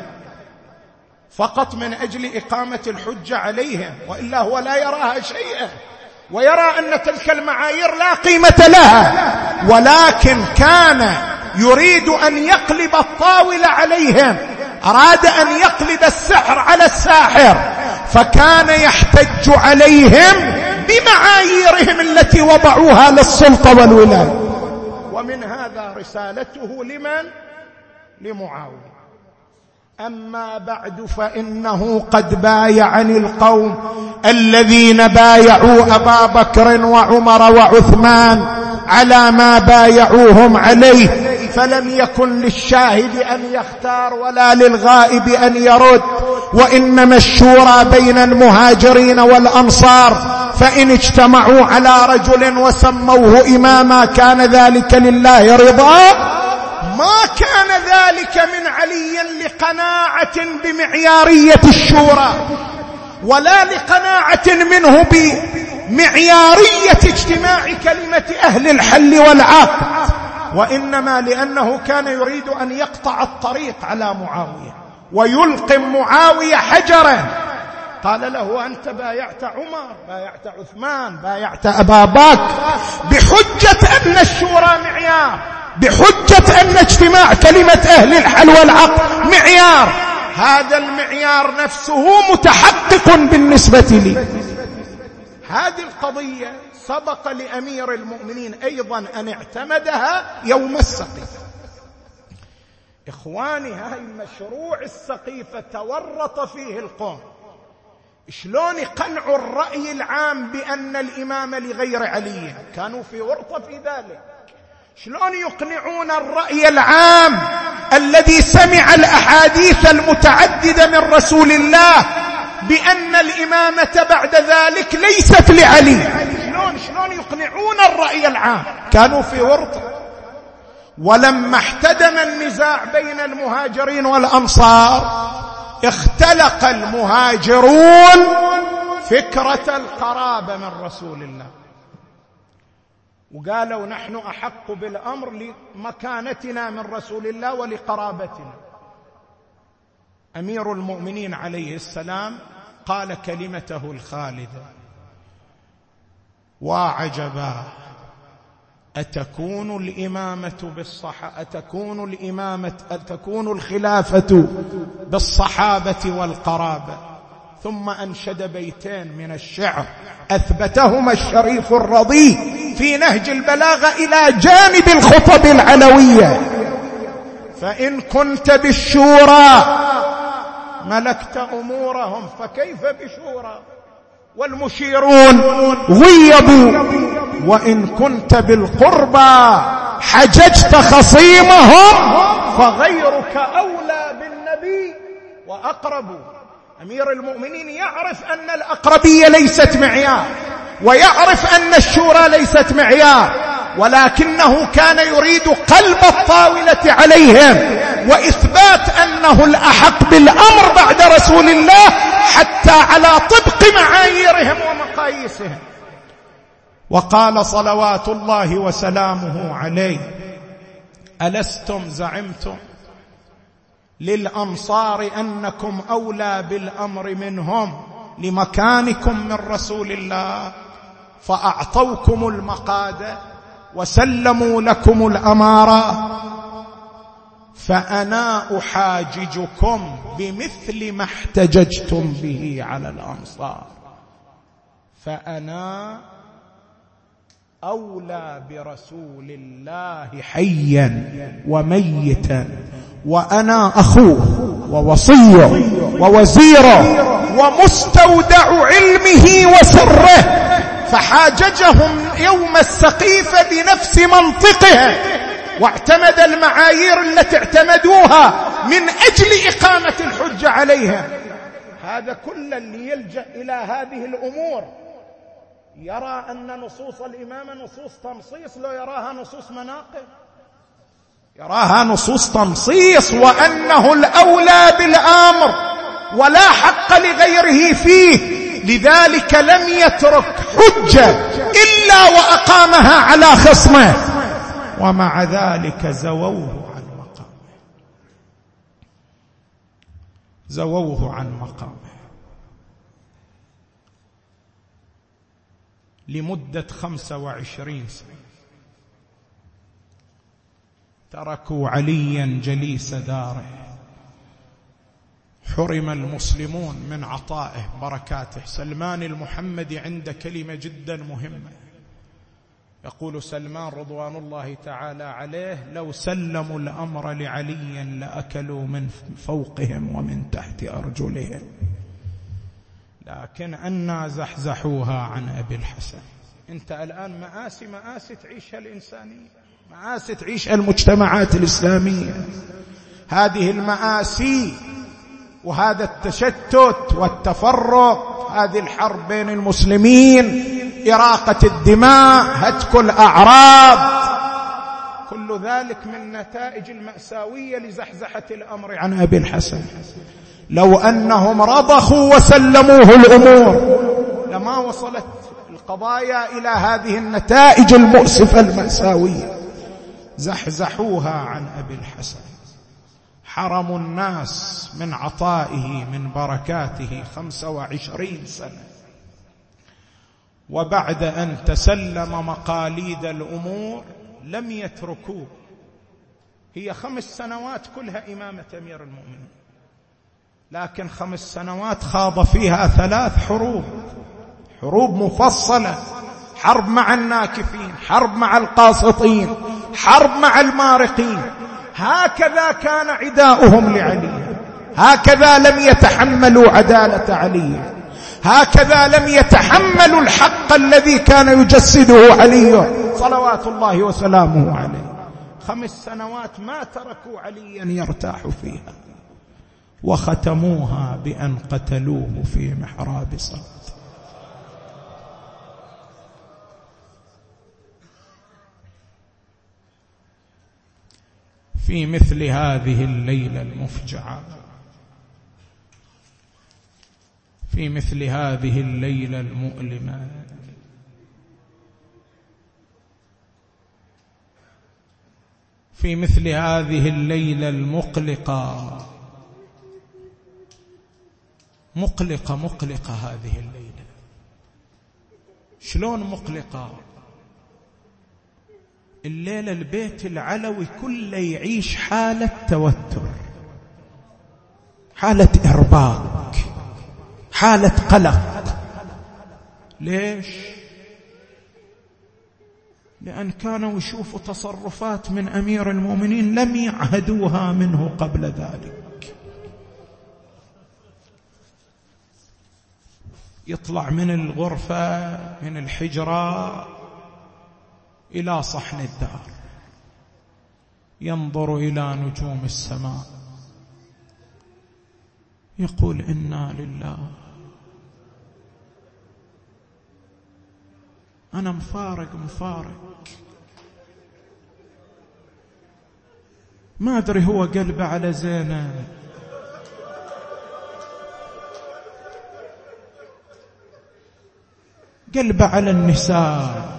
فقط من أجل إقامة الحجة عليهم، وإلا هو لا يراها شيئا ويرى أن تلك المعايير لا قيمة لها، ولكن كان يريد أن يقلب الطاولة عليهم، أراد أن يقلب السحر على الساحر، فكان يحتج عليهم بمعاييرهم التي وضعوها للسلطة والولاية. ومن هذا رسالته لمن؟ لمعاوية. أما بعد فإنه قد بايعني القوم الذين بايعوا أبا بكر وعمر وعثمان على ما بايعوهم عليه، فلم يكن للشاهد أن يختار ولا للغائب أن يرد، وإنما الشورى بين المهاجرين والأنصار، فإن اجتمعوا على رجل وسموه إماما كان ذلك لله رضا. ما كان ذلك من علي لقناعة بمعيارية الشورى ولا لقناعة منه بمعيارية اجتماع كلمة أهل الحل والعقد، وإنما لأنه كان يريد أن يقطع الطريق على معاوية ويلقم معاوية حجرا. قال له أنت بايعت عمر، بايعت عثمان، بايعت أبا بكر بحجة أن الشورى معيار، بحجة أن اجتماع كلمة أهل الحل والعقد معيار. هذا المعيار نفسه متحقق بالنسبة لي. هذه القضية سبق لأمير المؤمنين أيضا أن اعتمدها يوم السقيفة. إخواني، هاي مشروع السقيفة تورط فيه القوم، شلون يقنعوا الرأي العام بأن الإمامة لغير علي؟ كانوا في ورطة في ذلك. شلون يقنعون الرأي العام الذي سمع الأحاديث المتعددة من رسول الله بأن الإمامة بعد ذلك ليست لعلي؟ شلون شلون يقنعون الرأي العام؟ كانوا في ورطة. ولما احتدم النزاع بين المهاجرين والأنصار اختلق المهاجرون فكرة القرابة من رسول الله، وقالوا نحن أحق بالأمر لمكانتنا من رسول الله ولقرابتنا. أمير المؤمنين عليه السلام قال كلمته الخالدة: وعجبا أتكون الإمامة بالصحابة أتكون الإمامة أتكون الخلافة بالصحابة والقرابة. ثم أنشد بيتين من الشعر أثبتهما الشريف الرضي في نهج البلاغة إلى جانب الخطب العلوية: فإن كنت بالشورى ملكت أمورهم فكيف بشورى والمشيرون غيبوا، وإن كنت بالقربى حججت خصيمهم فغيرك أولى بالنبي وأقرب. أمير المؤمنين يعرف أن الأقربية ليست معيار، ويعرف أن الشورى ليست معيار، ولكنه كان يريد قلب الطاولة عليهم وإثبات أنه الأحق بالأمر بعد رسول الله حتى على طبق معاييرهم ومقاييسهم. وقال صلوات الله وسلامه عليه: ألستم زعمتم للأنصار أنكم أولى بالأمر منهم لمكانكم من رسول الله، فأعطوكم المقادة وسلموا لكم الأمارة، فأنا أحاججكم بمثل ما احتججتم به على الأنصار، فأنا أولى برسول الله حيا وميتا، وأنا أخوه ووصيه ووزيره ومستودع علمه وسره. فحاججهم يوم السقيفة بنفس منطقه، واعتمد المعايير التي اعتمدوها من أجل إقامة الحجة عليهم. هذا كل اللي يلجأ إلى هذه الأمور يرى أن نصوص الإمامة نصوص تنصيص، لو يراها نصوص مناقب، يراها نصوص تنصيص، وأنه الأولى بالأمر ولا حق لغيره فيه. لذلك لم يترك حجة إلا وأقامها على خصمه، ومع ذلك زووه عن مقامه، زووه عن مقامه لمدة خمسة وعشرين سنة. تركوا عليا جليس داره، حرم المسلمون من عطائه بركاته. سلمان المحمدي عنده كلمة جدا مهمة، يقول سلمان رضوان الله تعالى عليه: لو سلموا الأمر لعلي لأكلوا من فوقهم ومن تحت أرجلهم، لكن أنا زحزحوها عن أبي الحسن. أنت الآن مآسي مآسي تعيشها الإنسانية، مآسي تعيشها المجتمعات الإسلامية. هذه المآسي وهذا التشتت والتفرق، هذه الحرب بين المسلمين، إراقة الدماء، هتك الأعراض، كل ذلك من نتائج المأساوية لزحزحة الأمر عن أبي الحسن. لو أنهم رضخوا وسلموه الأمور لما وصلت القضايا إلى هذه النتائج المؤسفة المأساوية. زحزحوها عن أبي الحسن، حرموا الناس من عطائه من بركاته خمسة وعشرين سنة. وبعد أن تسلم مقاليد الأمور لم يتركوه. هي خمس سنوات كلها إمامة أمير المؤمنين، لكن خمس سنوات خاض فيها ثلاث حروب، حروب مفصلة: حرب مع الناكفين، حرب مع القاسطين، حرب مع المارقين. هكذا كان عداؤهم لعلي، هكذا لم يتحملوا عدالة علي، هكذا لم يتحملوا الحق الذي كان يجسده علي صلوات الله وسلامه عليه. خمس سنوات ما تركوا عليا يرتاح فيها، وختموها بأن قتلوه في محراب صلاة. في مثل هذه الليلة المفجعة، في مثل هذه الليلة المؤلمة، في مثل هذه الليلة المقلقة، مقلقة مقلقة هذه الليلة. شلون مقلقة؟ الليلة البيت العلوي كله يعيش حالة توتر، حالة إرباك، حالة قلق. ليش؟ لأن كانوا يشوفوا تصرفات من أمير المؤمنين لم يعهدوها منه قبل ذلك. يطلع من الغرفة من الحجرة إلى صحن الدار، ينظر إلى نجوم السماء، يقول إنا لله، أنا مفارق مفارق. ما أدري هو قلبه على زينب، قلبه على النساء.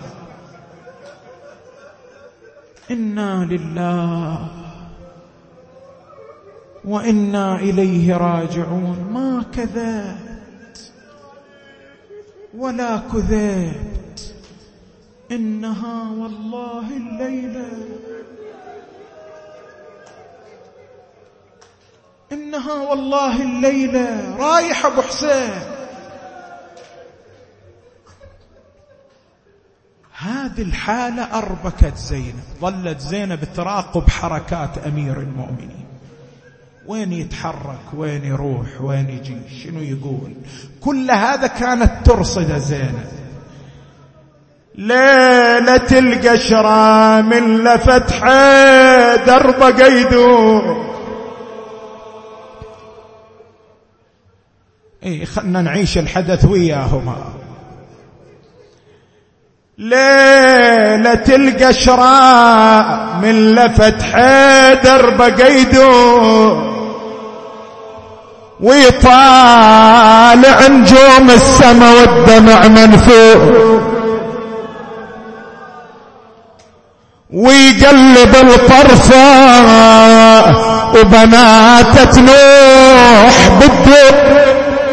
إنا لله وإنا إليه راجعون. ما كذبت ولا كذبت، إنها والله الليلة، إنها والله الليلة. رايح أبو حسين. هذه الحالة أربكت زينب، ظلت زينب تراقب حركات أمير المؤمنين، وين يتحرك، وين يروح، وين يجي، شنو يقول. كل هذا كانت ترصد زينب. ليلة القشرة من لفت حيدر بقيدو. ايه خلنا نعيش الحدث وياهما. ليلة القشرة من لفت حيدر بقيدو، ويطالع نجوم السما والدمع منفوق، ويقلب الطرفة وبنات تنوح بالدور.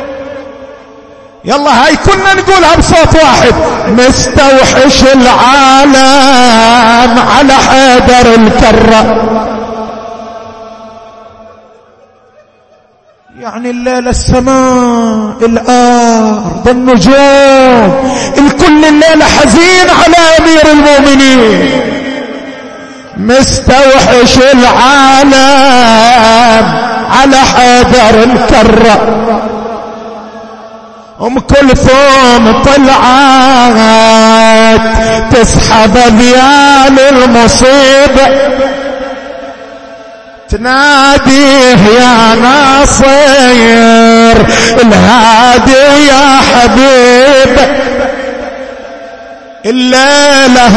يلا هاي كنا نقولها بصوت واحد. مستوحش العالم على حيدر الكرة. يعني الليلة السماء، الأرض، النجوم، الكل الليلة حزين على أمير المؤمنين. مستوحش العالم على حيدر الكرة. أم كلثوم طلعت تسحب ذيال المصيبة، تناديه يا ناصر الهادي يا حبيب. الليلة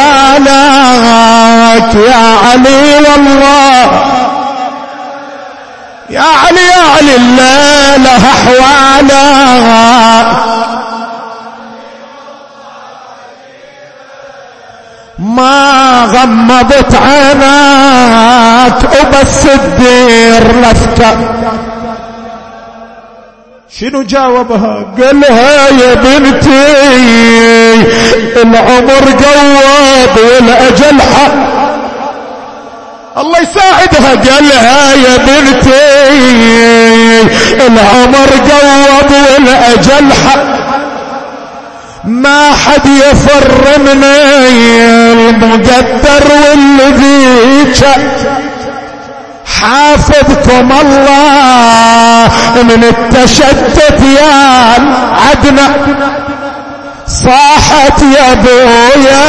أحوالك يا علي، والله يا علي يا علي، الليلة أحوالك ما غمضت عينك وبس تدير لفتة. شنو جاوبها؟ قالها يا بنتي العمر قوض والأجل حق. الله يساعدها. قالها يا بنتي العمر قوض والأجل حق، ما حد يفر من المقدر والذي حافظكم الله من التشتت يا عدنا. صاحت يا بويا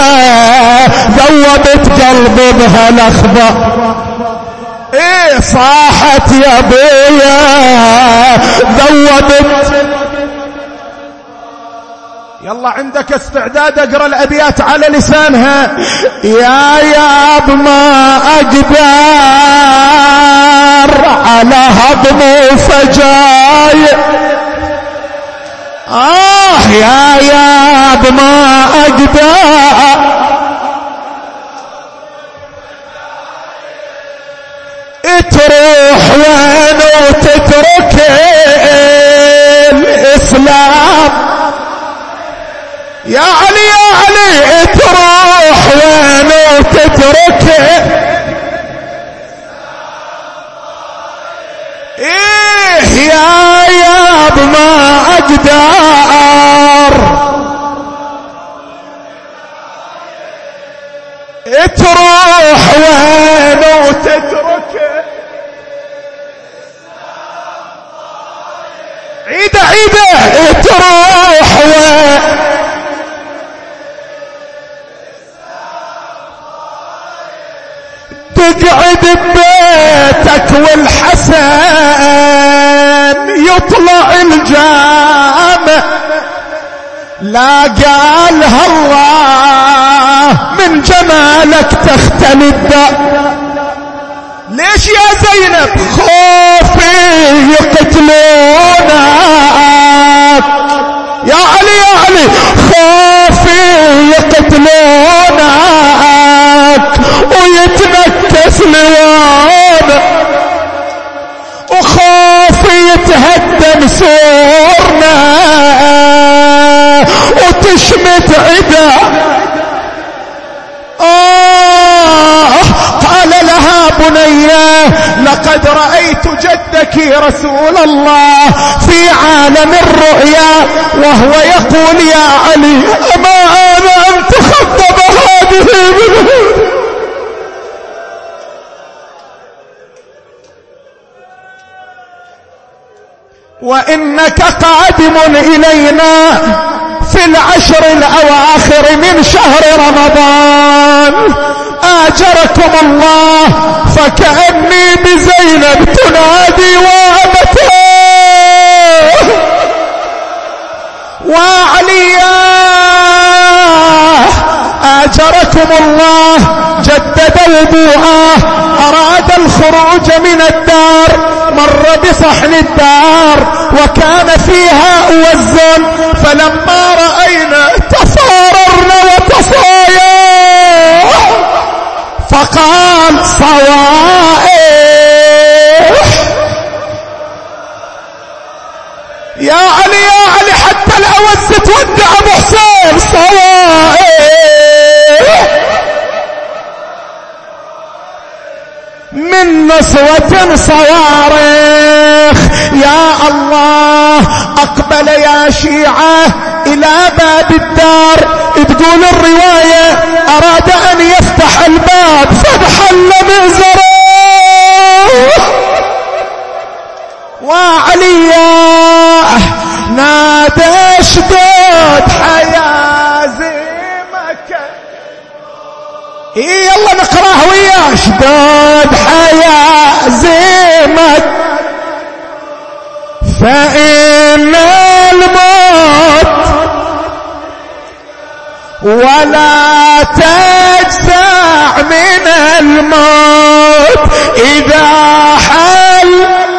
ذوبت قلبي بهالأخبار. ايه صاحت يا بويا ذوبت. يلا عندك استعداد اقرا الابيات على لسانها. يا ياب ما اقدر على هضم فجاي. آه يا ياب ما أقدر تروح وين وتترك الإسلام. يا علي يا علي تروح وين وتترك. إيه يا ياب ما أقدر تروح وين وتترك. عيدة عيدة تروح وين تقعد ببيتك والحسن يطلع الجامع. لا قالها الله من جمالك تختلي الدار. ليش يا زينب؟ خوفي يقتلونك. يا علي يا علي خوفي يقتلونك ويتنكس لوانا وخوفي يتهدم سورنا وتشمت عدا. آه قال لها بنية لقد رأيت جدك رسول الله في عالم الرؤيا وهو يقول يا علي أما أنا أن تخطب هذه. وإنك قادم إلينا في العشر الأواخر من شهر رمضان. آجركم الله. فكأني بزينب تنادي وابته وعليا. آجركم الله. جدد وضوءه. أراد الخروج من الدار مر بصحن الدار وكان فيها أوز. فلما رأينا تصاررنا وتصايا فقال صوائح. يا علي يا علي حتى الأوز تودع أبو حسين. صوائح من نصوة صواريخ. يا الله أقبل يا شيعة إلى باب الدار. تقول الرواية أراد أن يفتح الباب فانحل مئزره وعليا نادى اشدود حيازمك. إيه يلا نقراه وياه. اشدود حيازمك فإن الموت ولا تجزع من الموت إذا حل.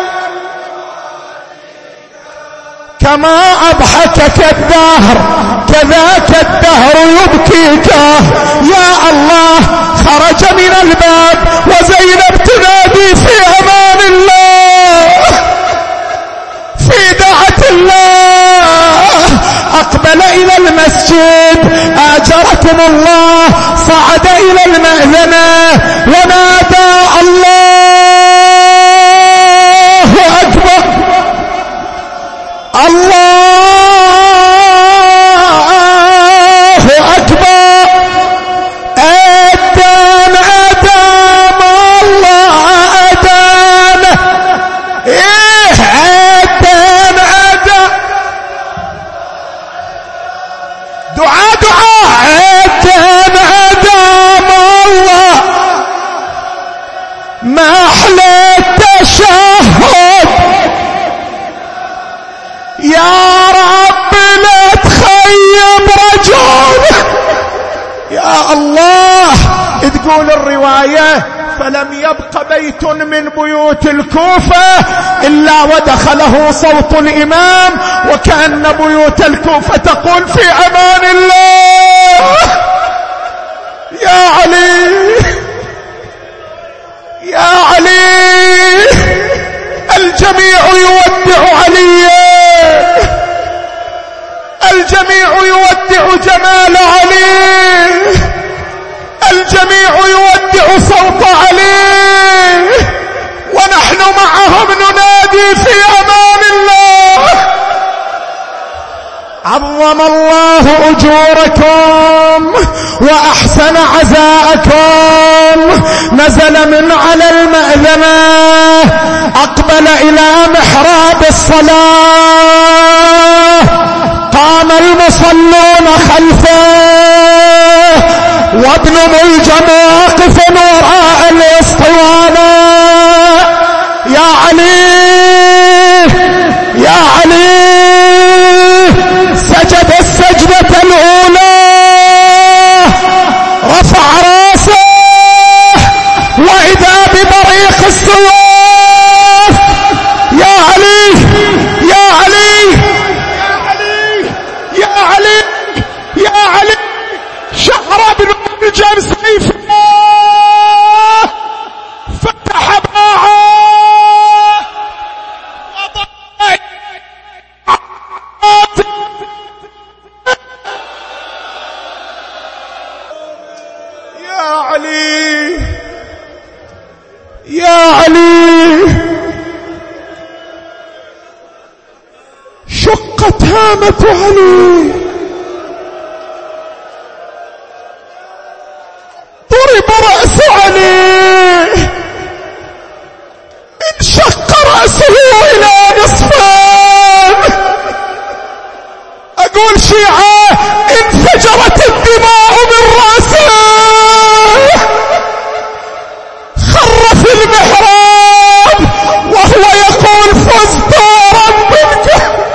كما أضحكك الدهر كذاك الدهر يبكيك. يا الله خرج من الباب وزينب تنادي في أمان الله في دعة الله. أقبل إلى المسجد. آجركم الله. صعد إلى المأذنة ونادى الله أكبر. الله أكبر. أدام أدام الله أدام يا رب لا تخيب رجل. يا الله. تقول الرواية فلم يبق بيت من بيوت الكوفة إلا ودخله صوت الإمام، وكأن بيوت الكوفة تقول في أمان الله. يا علي يا علي. الجميع يودع عليا، الجميع يودع جمال علي، الجميع يودع صوت علي، ونحن معهم ننادي في أمان الله. عظم الله أجوركم وأحسن عزاءكم. نزل من على المأذنة، أقبل إلى محراب الصلاة، قام المصلون خلفه، وابن ملجم واقف وراء الاسطوانة. يا علي يا علي. سجد السجدة الأولى، رفع راسه، وإذا ببريق السيوف. يا علي يا علي يا علي يا علي. شعر ابن ملجم سيفه، فتح باعه، يا علي يا علي. شقت هامة علي، ضرب رأس علي، انشق رأسه إلى نصفين. أقول شيعة انفجرت الدماء من رأسه، خر في المحراب وهو يقول فزت ربك.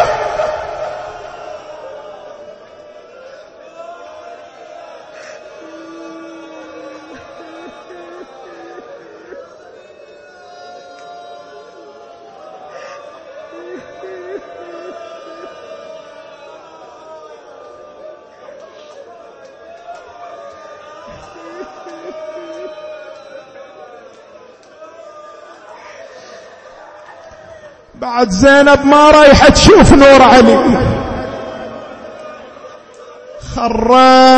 بعد زينب ما رايحة تشوف نور علي، خر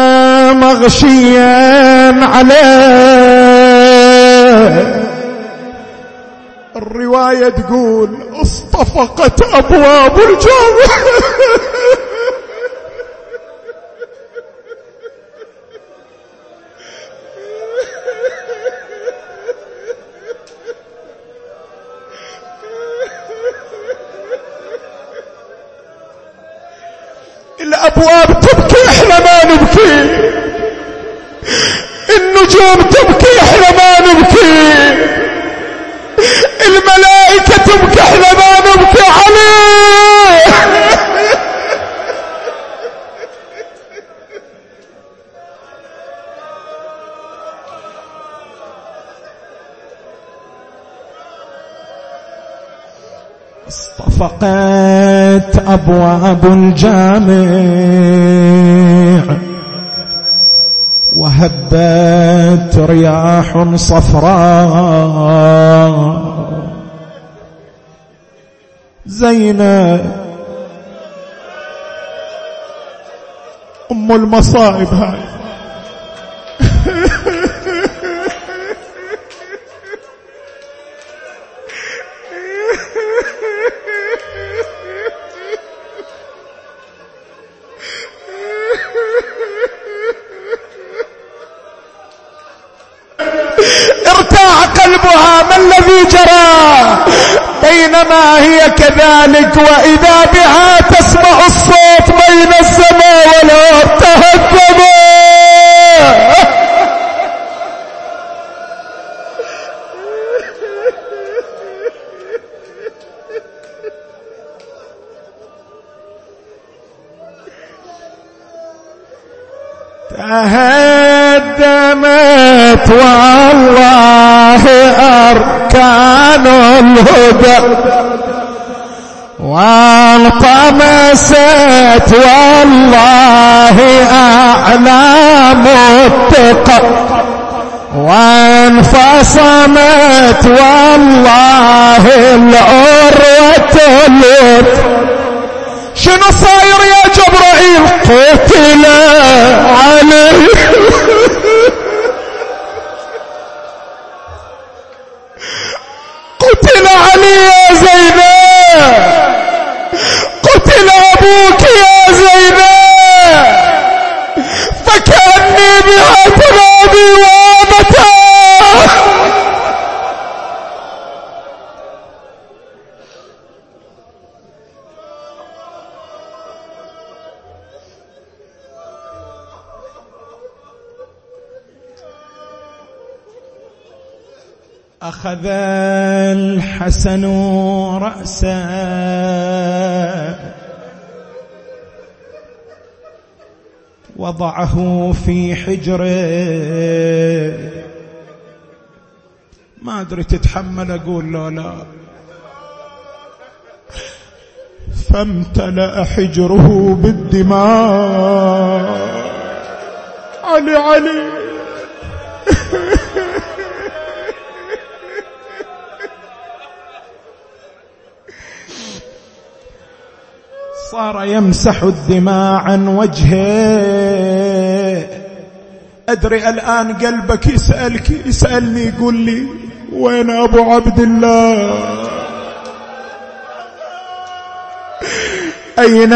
مغشيا عليه. الرواية تقول اصطفقت أبواب الجامع. الأبواب تبكي احنا ما نبكي، النجوم تبكي احنا ما نبكي، الملائكة تبكي احنا ما نبكي عليه. اصطفقت أبواب الجامع، وهبت رياح صفراء. زينب أم المصائب هاي. ارتاع قلبها، ما الذي جرى؟ بينما هي كذلك وإذا بها تسمع الصوت بين السماء والأرض تهكم. تهدمت والله أركان الهدى وانطمست والله أعلام التقى وانفصمت والله العروة الوثقى. شنو صاير يا جبرائيل؟ قتل علي قتل علي يا زينب، قتل أبوك يا زينب، فكأني بها تنادي وامتى. أخذ الحسن رأسه وضعه في حجره. ما أدري تتحمل أقول له لا. فامتلأ حجره بالدماء. علي علي صار يمسح الدماء عن وجهه. أدري الآن قلبك يسألك يسألني يقول لي وين أبو عبد الله؟ أين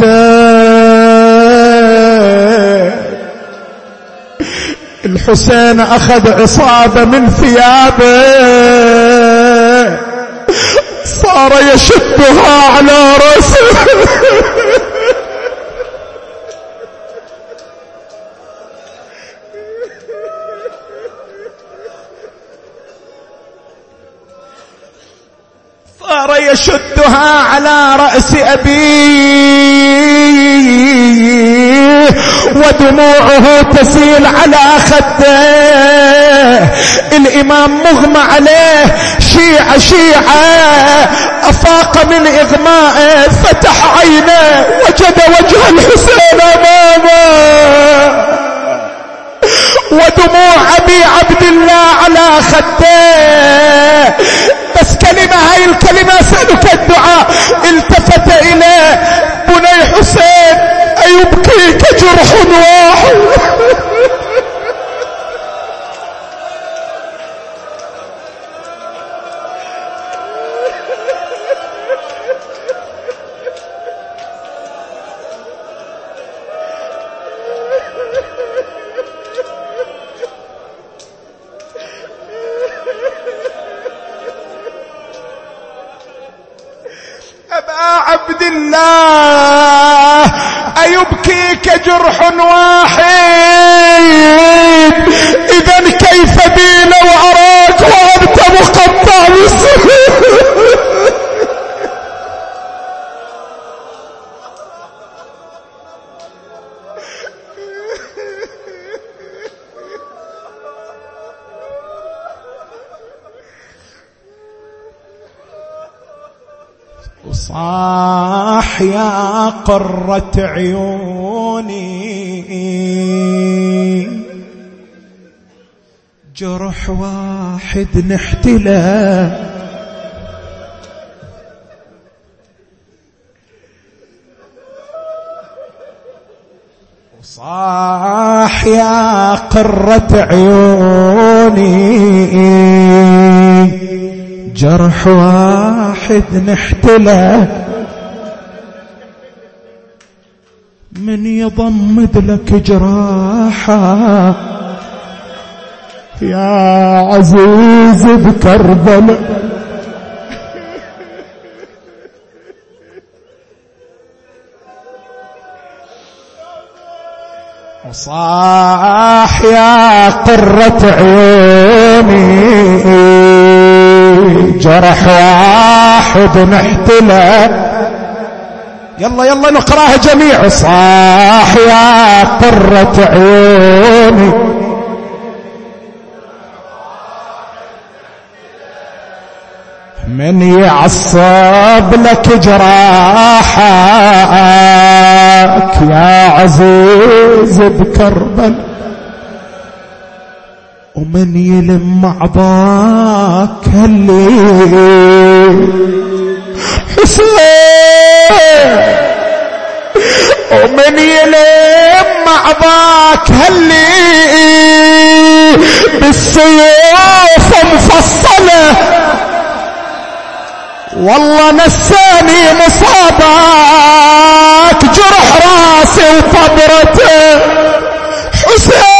الحسين؟ الحسين أخذ عصابة من ثيابه صار يشدها على رأسه. صار يشدها على رأس أبيه ودموعه تسيل على خده. الإمام مغمى عليه، شيعة شيعة، أفاق من إغمائه، فتح عينه وجد وجه الحسين أمامه ودموع أبي عبد الله على خده. بس كلمة، هاي الكلمة أسألك الدعاء. التفت إليه بني حسين أيبكيك جرح واحد؟ عبد الله أيبكيك جرح واحد؟ إذن كيف بي لو أراك وأنت مقطع بالسيف؟ وصاح يا قرة عيوني جرح واحد نحتله. وصاح يا قرة عيوني جرح واحد نحتله. من يضمد لك جراحه يا عزيز بكربلاء؟ وصاح يا قرة عيوني جرح واحد نحتله. يلا يلا نقراها جميع. صاح يا قرة عيوني من يعصب لك جراحك يا عزيز بكربل، ومن يلم عضاك هالليل حسين، ومن يلم عضاك هالليل بالسيوف مفصله، والله نساني مصابك جرح راسي وطبرته حسين.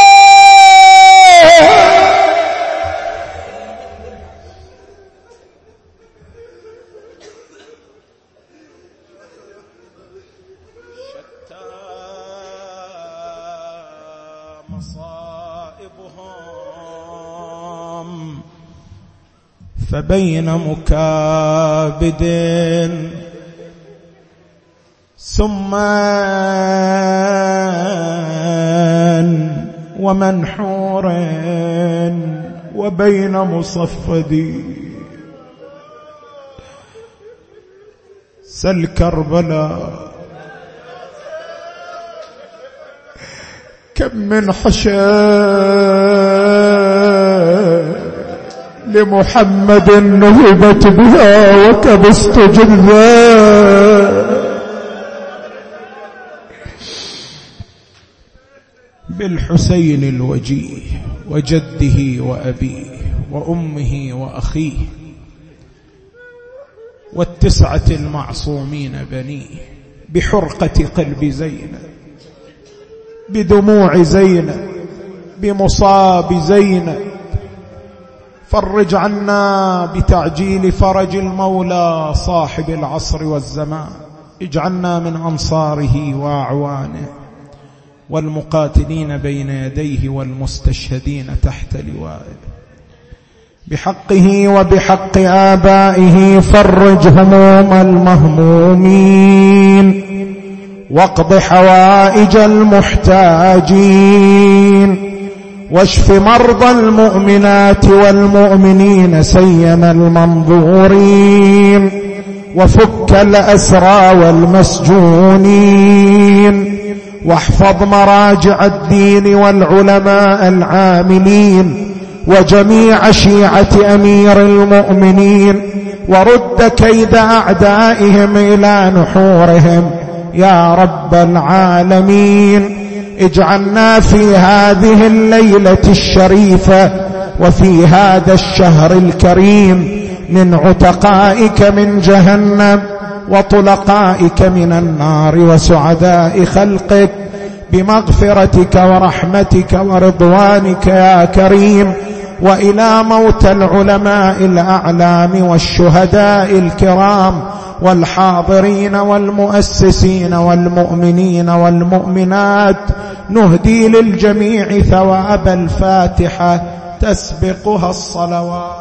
شتى مصائبهم فبين مكابد ثم ومنحور وبين مصفد، سل كربلاء كم من حشا لمحمد نهبت بها وكبست جلدا، بالحسين الوجيه وجده وأبيه وأمه وأخيه والتسعة المعصومين بنيه، بحرقة قلب زينب، بدموع زينب، بمصاب زينب. فرج عنا بتعجيل فرج المولى صاحب العصر والزمان، اجعلنا من أنصاره وأعوانه والمقاتلين بين يديه والمستشهدين تحت لوائه. بحقه وبحق آبائه فرج هموم المهمومين، واقض حوائج المحتاجين، واشف مرضى المؤمنات والمؤمنين سيما المنظورين، وفك الأسرى والمسجونين، واحفظ مراجع الدين والعلماء العاملين وجميع شيعة أمير المؤمنين، ورد كيد أعدائهم إلى نحورهم يا رب العالمين. اجعلنا في هذه الليلة الشريفة وفي هذا الشهر الكريم من عتقائك من جهنم وطلقائك من النار وسعداء خلقك بمغفرتك ورحمتك ورضوانك يا كريم. وإلى موت العلماء الأعلام والشهداء الكرام والحاضرين والمؤسسين والمؤمنين والمؤمنات نهدي للجميع ثواب الفاتحة تسبقها الصلوات.